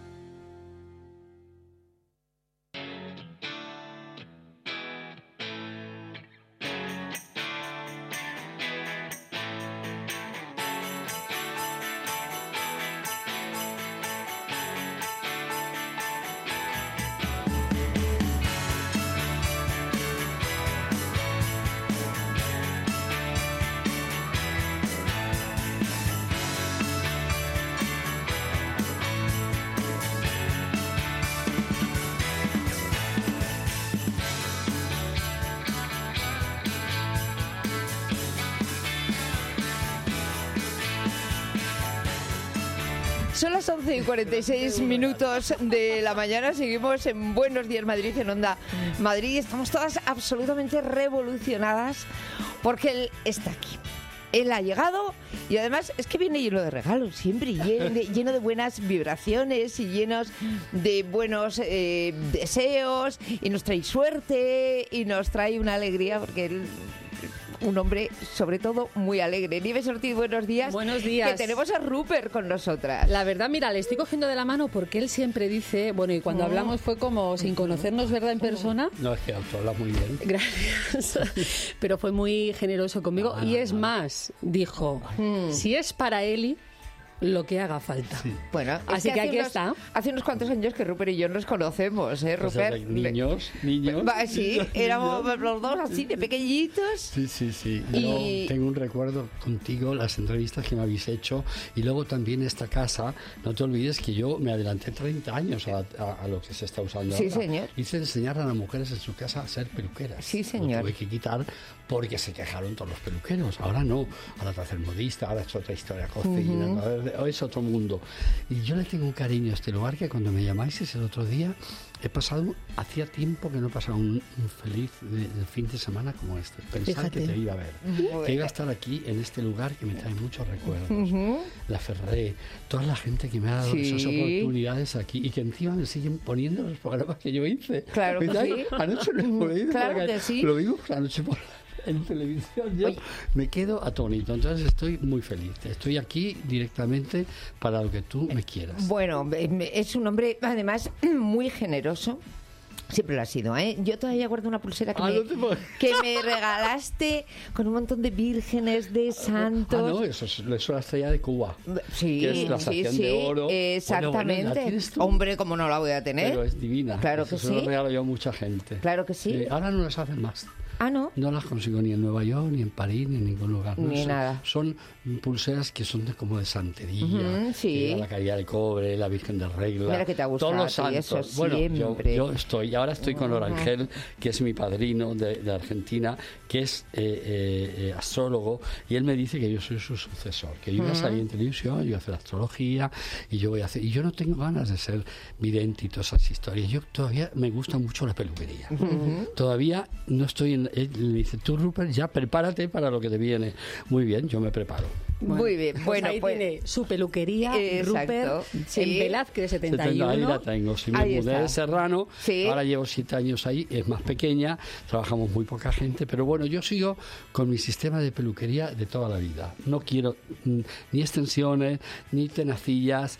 Son las 11:46 de la mañana. Seguimos en Buenos Días Madrid, en Onda Madrid. Estamos todas absolutamente revolucionadas porque él está aquí. Él ha llegado y además es que viene lleno de regalos, siempre lleno de buenas vibraciones y llenos de buenos deseos, y nos trae suerte y nos trae una alegría porque él... Un hombre, sobre todo, muy alegre. Nieves Ortiz, buenos días. Buenos días. Que tenemos a Rupert con nosotras. La verdad, mira, le estoy cogiendo de la mano porque él siempre dice... Bueno, y cuando hablamos fue como sin conocernos, ¿verdad?, en persona. No, es que habla muy bien. Gracias. Pero fue muy generoso conmigo. Y es más, dijo, si es para Eli... lo que haga falta. Sí. Bueno, así que aquí está. Hace unos cuantos años que Rupert y yo nos conocemos, ¿eh, Rupert? Pues niños. Sí, éramos los dos así de pequeñitos. Sí. Yo tengo un recuerdo contigo, las entrevistas que me habéis hecho, y luego también esta casa. No te olvides que yo me adelanté 30 años a lo que se está usando ahora. Sí, señor. Hice enseñar a las mujeres en su casa a ser peluqueras. Sí, señor. Lo tuve que quitar porque se quejaron todos los peluqueros. Ahora no. Ahora te haces modista, ahora es otra historia, cocina, es otro mundo. Y yo le tengo un cariño a este lugar que cuando me llamáis el otro día, hacía tiempo que no pasaba un feliz fin de semana como este. Pensar que te iba a ver. Que iba a estar aquí en este lugar que me trae muchos recuerdos. La Ferré, toda la gente que me ha dado esas oportunidades aquí y que encima me siguen poniendo los programas que yo hice. Claro que sí. Anoche lo he claro que sí. Lo vimos anoche en televisión. Yo me quedo atónito, entonces estoy muy feliz. Estoy aquí directamente para lo que tú me quieras. Bueno, es un hombre además muy generoso. Siempre lo ha sido, ¿eh? Yo todavía guardo una pulsera que me regalaste con un montón de vírgenes, de santos. No, eso es la estrella de Cuba. Sí, que es la estación de oro. Exactamente. Bueno, hombre, ¿cómo no la voy a tener? Pero es divina. Claro que sí. Se lo regalo yo a mucha gente. Claro que sí. Ahora no las hacen más. Ah, ¿no? No las consigo ni en Nueva York, ni en París, ni en ningún lugar. Ni nada. Son pulseras que son como de santería, sí. La caridad del cobre, la Virgen de Regla. Mira que te ha gustado. Todos los santos. Eso bueno, siempre. yo ahora estoy con Orangel, que es mi padrino de Argentina, que es astrólogo, y él me dice que yo soy su sucesor, que yo voy a salir en televisión, yo voy a hacer astrología, y yo no tengo ganas de ser vidente y todas esas historias. Yo todavía me gusta mucho la peluquería. Todavía no estoy en... Él me dice, tú, Rupert, ya prepárate para lo que te viene. Muy bien, yo me preparo. Muy bien. Bueno, ahí tiene su peluquería, Rupert, en Velázquez 71. Ahí la tengo. Si me mudé de Serrano, ahora llevo 7 años ahí, es más pequeña, trabajamos muy poca gente, pero bueno, yo sigo con mi sistema de peluquería de toda la vida. No quiero ni extensiones, ni tenacillas,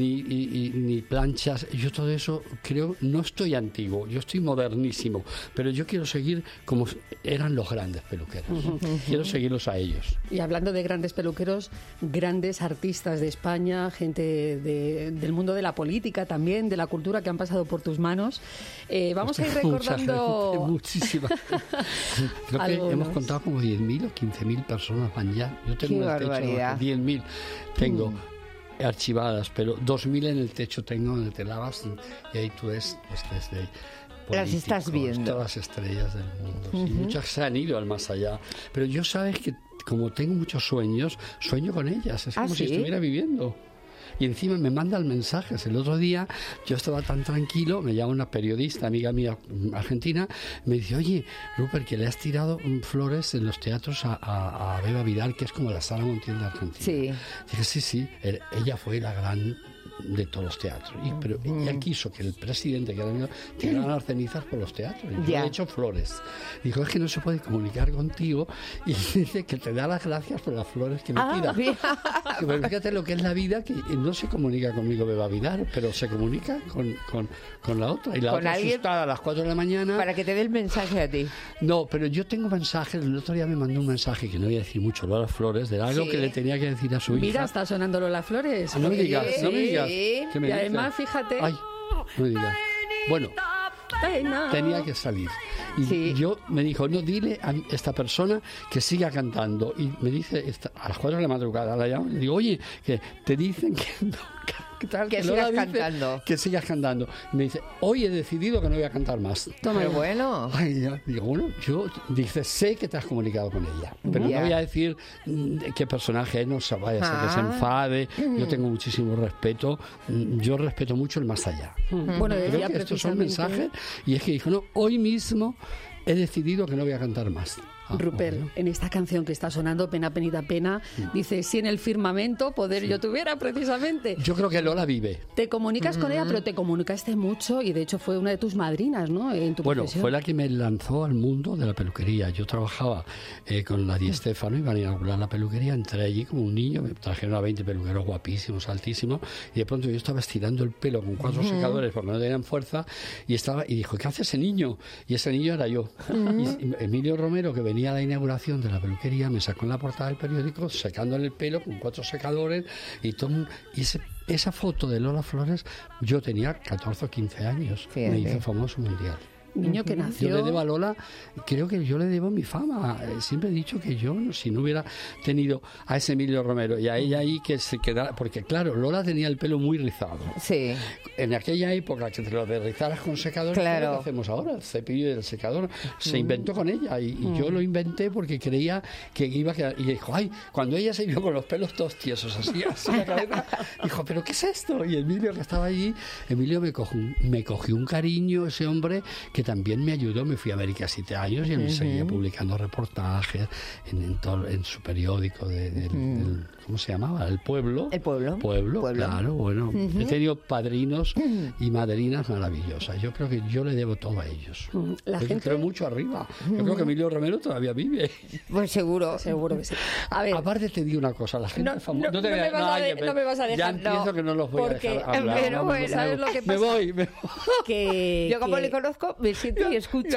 ni planchas. Yo todo eso creo, no estoy antiguo, yo estoy modernísimo, pero yo quiero seguir como eran los grandes peluqueros. Quiero seguirlos a ellos. Y hablando de grandes peluqueros, grandes artistas de España, gente del mundo de la política también, de la cultura, que han pasado por tus manos. Vamos a ir recordando... Muchísimas. Creo que hemos contado como 10.000 o 15.000 personas van ya. Yo tengo en el techo 10.000. Tengo archivadas, pero 2.000 en el techo tengo, en el te lavas, y ahí tú ves desde... Las estás viendo. Todas las estrellas del mundo. Sí, muchas se han ido al más allá. Pero yo, sabes que como tengo muchos sueños, sueño con ellas. Es como si estuviera viviendo. Y encima me mandan mensajes. El otro día yo estaba tan tranquilo, me llama una periodista, amiga mía argentina, me dice, oye, Rupert, que le has tirado flores en los teatros a Beba Vidal, que es como la Sala Montiel de Argentina. Sí. Dije, sí, ella fue la gran de todos los teatros. Pero ella quiso que el presidente, que era mío, tirara las cenizas por los teatros. Y yo le he hecho flores. Dijo, es que no se puede comunicar contigo, y dice que te da las gracias por las flores que me tira. Pero fíjate lo que es la vida, que no se comunica conmigo Beba Vidal, pero se comunica con la otra. Y la otra asustada a las 4 de la mañana. Para que te dé el mensaje a ti. No, pero yo tengo mensajes. El otro día me mandó un mensaje, que no voy a decir mucho, Lola Flores, de algo que le tenía que decir a su hija. Mira, está sonando Lola Flores. No me digas, no me digas. Y además, fíjate... Ay, no me digas. Bueno, tenía que salir. Y yo me dijo, no, dile a esta persona que siga cantando. Y me dice, a las 4 de la madrugada la llamo y digo, oye, que te dicen que no, que sigas cantando. Que sigas cantando. Y me dice, hoy he decidido que no voy a cantar más. Pero bueno. Ay, ya. Digo, bueno, yo sé que te has comunicado con ella, pero no voy a decir qué personaje es, no vaya a ser que se enfade. Yo tengo muchísimo respeto. Yo respeto mucho el más allá. Bueno, creo que estos son mensajes, y es que dijo, no, hoy mismo he decidido que no voy a cantar más. Rupert, en esta canción que está sonando, Pena, penita, pena, dice, si en el firmamento poder yo tuviera, precisamente. Yo creo que Lola vive. Te comunicas con ella, pero te comunicaste mucho, y de hecho fue una de tus madrinas, ¿no? En tu profesión. Fue la que me lanzó al mundo de la peluquería. Yo trabajaba con la Di Stéfano, iban a inaugurar la peluquería, entré allí como un niño, me trajeron a 20 peluqueros guapísimos, altísimos, y de pronto yo estaba estirando el pelo con 4 secadores porque no tenían fuerza, y dijo, ¿qué hace ese niño? Y ese niño era yo. Y Emilio Romero, que venía a la inauguración de la peluquería, me sacó en la portada del periódico secándole el pelo con 4 secadores y todo. Y esa foto de Lola Flores, yo tenía 14 o 15 años. Fíjate. Me hizo famoso mundial. Niño que nació... Yo le debo a Lola, creo que yo le debo mi fama. Siempre he dicho que yo, si no hubiera tenido a ese Emilio Romero y a ella ahí que se quedara... Porque claro, Lola tenía el pelo muy rizado. Sí. En aquella época que te lo rizaras con secador, claro. ¿qué es lo que hacemos ahora? El cepillo y el secador. Se inventó con ella y yo lo inventé porque creía que iba a quedar... Y dijo, ay, cuando ella se vio con los pelos todos tiesos, así la cabeza, dijo, ¿pero qué es esto? Y Emilio, que estaba allí, Emilio me cogió un cariño, ese hombre, que también me ayudó. Me fui a América 7 años y él me seguía publicando reportajes en su periódico del ¿cómo se llamaba? El Pueblo. El Pueblo. Pueblo, claro, bueno. He tenido padrinos y madrinas maravillosas. Yo creo que yo le debo todo a ellos. La yo gente... creo mucho arriba. Yo creo que Emilio Romero todavía vive. Pues seguro. Seguro que sí. A ver, aparte te digo una cosa, la gente famosa... No me vas a dejar. Ya empiezo que no los voy a dejar hablar. Pero bueno, ¿sabes lo que pasa? Me voy. Que yo como le conozco, me siento y escucho.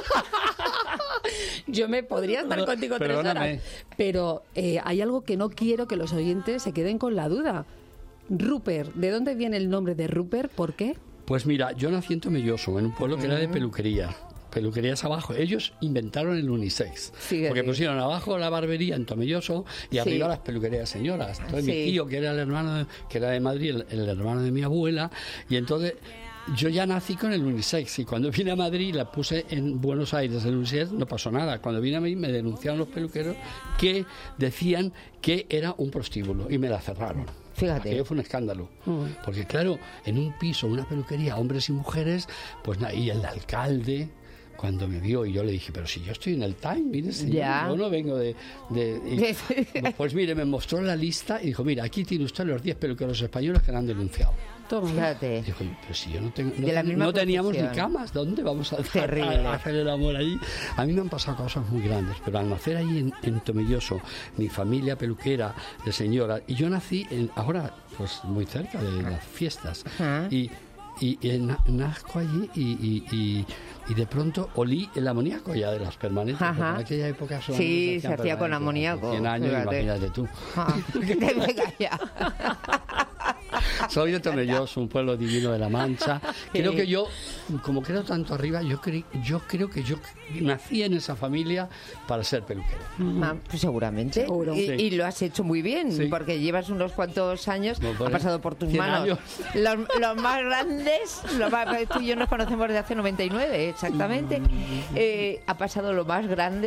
Yo me podría estar contigo 3 horas. Pero hay algo que no quiero que los oyentes se queden con la duda. Rupert, ¿de dónde viene el nombre de Rupert? ¿Por qué? Pues mira, yo nací en Tomelloso, en un pueblo que era de peluquería. peluquerías abajo. Ellos inventaron el unisex. Sí, porque pusieron abajo la barbería en Tomelloso y arriba las peluquerías señoras. Entonces mi tío, que era el hermano, que era de Madrid, el hermano de mi abuela, y entonces yo ya nací con el unisex, y cuando vine a Madrid la puse en Buenos Aires el unisex, no pasó nada. Cuando vine a Madrid me denunciaron los peluqueros que decían que era un prostíbulo y me la cerraron. Fíjate. Aquello fue un escándalo. Porque claro, en un piso, una peluquería, hombres y mujeres, pues y el alcalde, cuando me vio, y yo le dije, pero si yo estoy en el Time, mire señor, yo no vengo pues mire, me mostró la lista y dijo, mira, aquí tiene usted los 10 peluqueros españoles que le han denunciado. Fíjate. Dijo, pero si yo no teníamos ni camas, ¿dónde vamos a hacer el amor allí? A mí me han pasado cosas muy grandes, pero al nacer ahí en Tomelloso, mi familia peluquera de señora, y yo nací ahora pues muy cerca de las fiestas, y nazco allí y de pronto olí el amoníaco ya de las permanentes. En aquella época se hacía con amoníaco. 100 años, imagínate tú. Soy de Tomelloso, un pueblo divino de La Mancha. Creo que yo, como creo tanto arriba, yo creo que yo nací en esa familia para ser peluquero. Pues seguramente. Y lo has hecho muy bien, porque llevas unos cuantos años, ha pasado por tus manos. Los más grandes, tú y yo nos conocemos desde hace 99, exactamente. Ha pasado lo más grande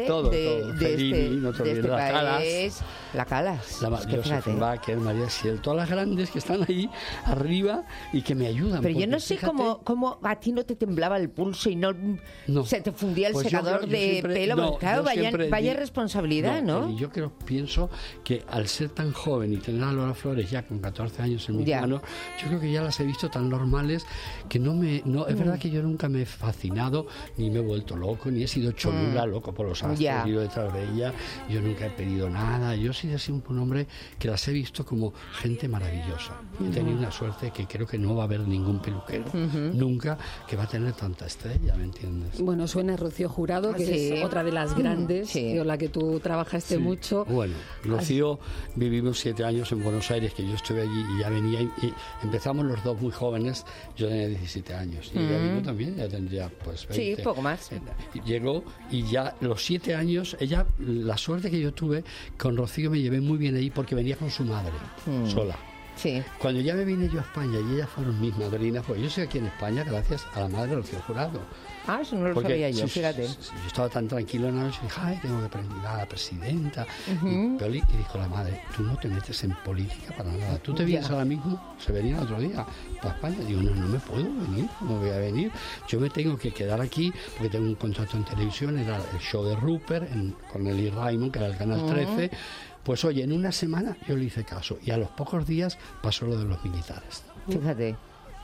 de este país. La Calas. Josef Baker, María Siel, todas las grandes que están ahí arriba y que me ayudan. Pero yo no sé cómo a ti no te temblaba el pulso y no se te fundía el secador de pelo. No, claro, vaya responsabilidad, ¿no? Yo pienso que al ser tan joven y tener a Lola Flores ya con 14 años en mi mano, yo creo que ya las he visto tan normales que es verdad que yo nunca me he fascinado, ni me he vuelto loco, ni he sido cholula, loco por los astros, ido detrás de ella. Yo nunca he pedido nada. Yo sí he sido un hombre que las he visto como gente maravillosa. He tenido una suerte que creo que no va a haber ningún peluquero nunca que va a tener tanta estrella, ¿me entiendes? Bueno, suena Rocío Jurado, que es otra de las grandes, con la que tú trabajaste mucho. Bueno, Rocío, vivimos 7 años en Buenos Aires, que yo estuve allí y ya venía, y empezamos los dos muy jóvenes. Yo tenía 17 años y ella vino también, ya tendría pues 20. Sí, poco más. Llegó y ya los 7 años, la suerte que yo tuve con Rocío, me llevé muy bien ahí porque venía con su madre, sola. Sí. Cuando ya me vine yo a España y ellas fueron mis madrinas, pues yo estoy aquí en España gracias a la madre de Rocío Jurado. Eso no lo sabía yo, fíjate. Yo estaba tan tranquilo en la noche y dije, tengo que prender a la presidenta. Y dijo la madre, tú no te metes en política para nada. Tú te vienes ahora mismo, se venía el otro día para España. Digo, no me puedo venir, no voy a venir. Yo me tengo que quedar aquí porque tengo un contrato en televisión, era el show de Rupert con Eli Raymond, que era el Canal 13. Pues oye, en una semana yo le hice caso y a los pocos días pasó lo de los militares. Fíjate.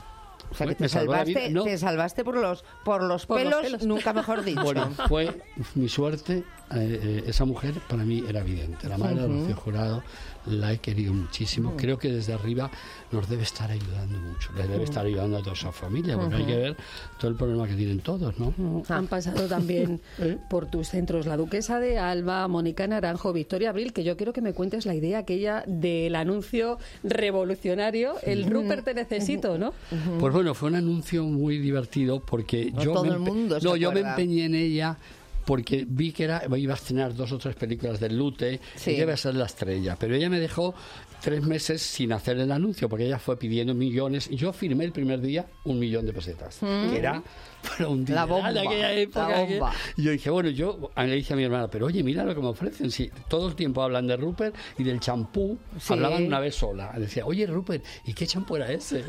O sea, que te salvaste por los pelos, nunca mejor dicho. Bueno, fue mi suerte. Esa mujer para mí era evidente. La madre de Rocío Jurado la he querido muchísimo. Creo que desde arriba nos debe estar ayudando mucho. Le debe estar ayudando a toda su familia, porque hay que ver todo el problema que tienen todos, ¿no? Han pasado también por tus centros la Duquesa de Alba, Mónica Naranjo, Victoria Abril, que yo quiero que me cuentes la idea aquella del anuncio revolucionario, el Rupert te necesito, ¿no? Pues bueno, fue un anuncio muy divertido porque yo me empeñé en ella porque vi que iba a estrenar 2 o 3 películas del Lute y iba a ser la estrella, pero ella me dejó 3 meses sin hacer el anuncio porque ella fue pidiendo millones y yo firmé el primer día 1 millón de pesetas, que era un dineral de aquella época. Y yo dije, bueno, le dije a mi hermana, pero oye, mira lo que me ofrecen. Si todo el tiempo hablan de Rupert y del champú, hablaban una vez sola. Decía, oye, Rupert, ¿y qué champú era ese?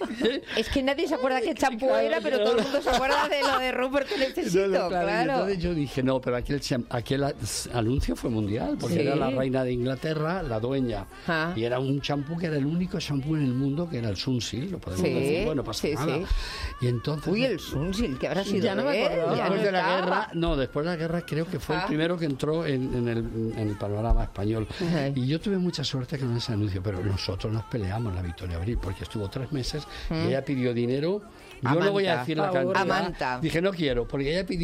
Es que nadie se acuerda qué champú era, pero todo el mundo se acuerda de lo de Rupert que necesito, claro. Entonces yo dije, no, pero aquel anuncio fue mundial, porque era la reina de Inglaterra, la dueña. Y era un champú que era el único champú en el mundo que era el Sunsilk, lo podemos decir, bueno, pasa nada. Y entonces... el Sunsilk, que habrá sido ya no me acuerdo. Después de la guerra, después de la guerra creo que fue el primero que entró en el panorama español. Y yo tuve mucha suerte con ese anuncio, pero nosotros nos peleamos la Victoria Abril, porque estuvo 3 meses y ella pidió dinero. Yo no voy a decir la cantidad. Dije, no quiero, porque ella pidió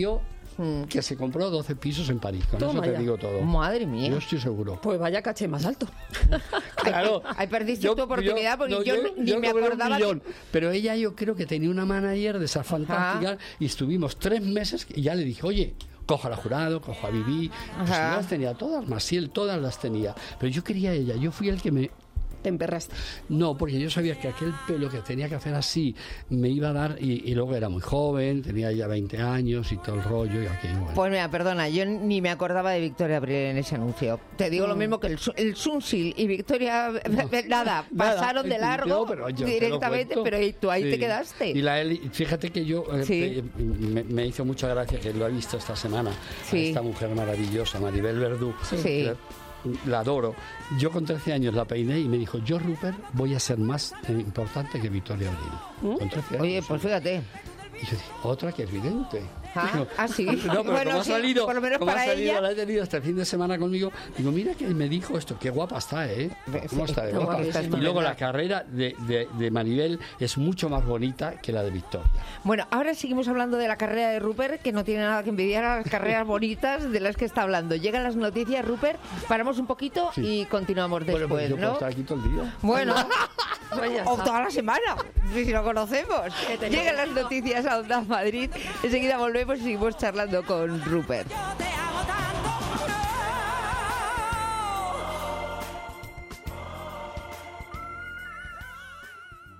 que se compró 12 pisos en París. Con Toma eso te ya. digo todo. Madre mía. Yo estoy seguro. Pues vaya caché más alto. Claro. Ahí perdiste tu oportunidad porque yo ni me cobré acordaba. 1 millón, pero ella yo creo que tenía una manager de esas fantásticas y estuvimos 3 meses y ya le dije, oye, cojo a la Jurado, cojo a Viví, pues yo las tenía todas, Maciel, todas las tenía, pero yo quería a ella, yo fui el que me... Te emperraste. No, porque yo sabía que aquel pelo que tenía que hacer así me iba a dar, y luego era muy joven, tenía ya 20 años y todo el rollo y aquello. Bueno. Pues mira, perdona, yo ni me acordaba de Victoria Abril en ese anuncio. Te digo lo mismo que el Sunsil y Victoria, nada, pasaron de largo directamente, pero tú ahí te quedaste. Y la Eli, fíjate que yo me hizo mucha gracia, que lo he visto esta semana, a esta mujer maravillosa, Maribel Verdú. La adoro. Yo con 13 años la peiné y me dijo, yo, Rupert, voy a ser más importante que Victoria Abril. Con 13 años. Oye, pues fíjate. Y yo dije, otra que evidente. Sí. No, pero bueno, como ha salido, por lo menos como para ha salido, ella. la he tenido este fin de semana conmigo. Digo, mira que me dijo esto, qué guapa está, ¿eh? ¿Cómo está de guapa? Y luego la carrera de Maribel es mucho más bonita que la de Victoria. Bueno, ahora seguimos hablando de la carrera de Rupert, que no tiene nada que envidiar a las carreras bonitas de las que está hablando. Llegan las noticias, Rupert, paramos un poquito y continuamos después, pues yo ¿no? puedo estar aquí todo el día. Bueno, o toda la semana, si lo conocemos. Llegan las noticias a Onda Madrid. Enseguida volvemos y seguimos charlando con Rupert.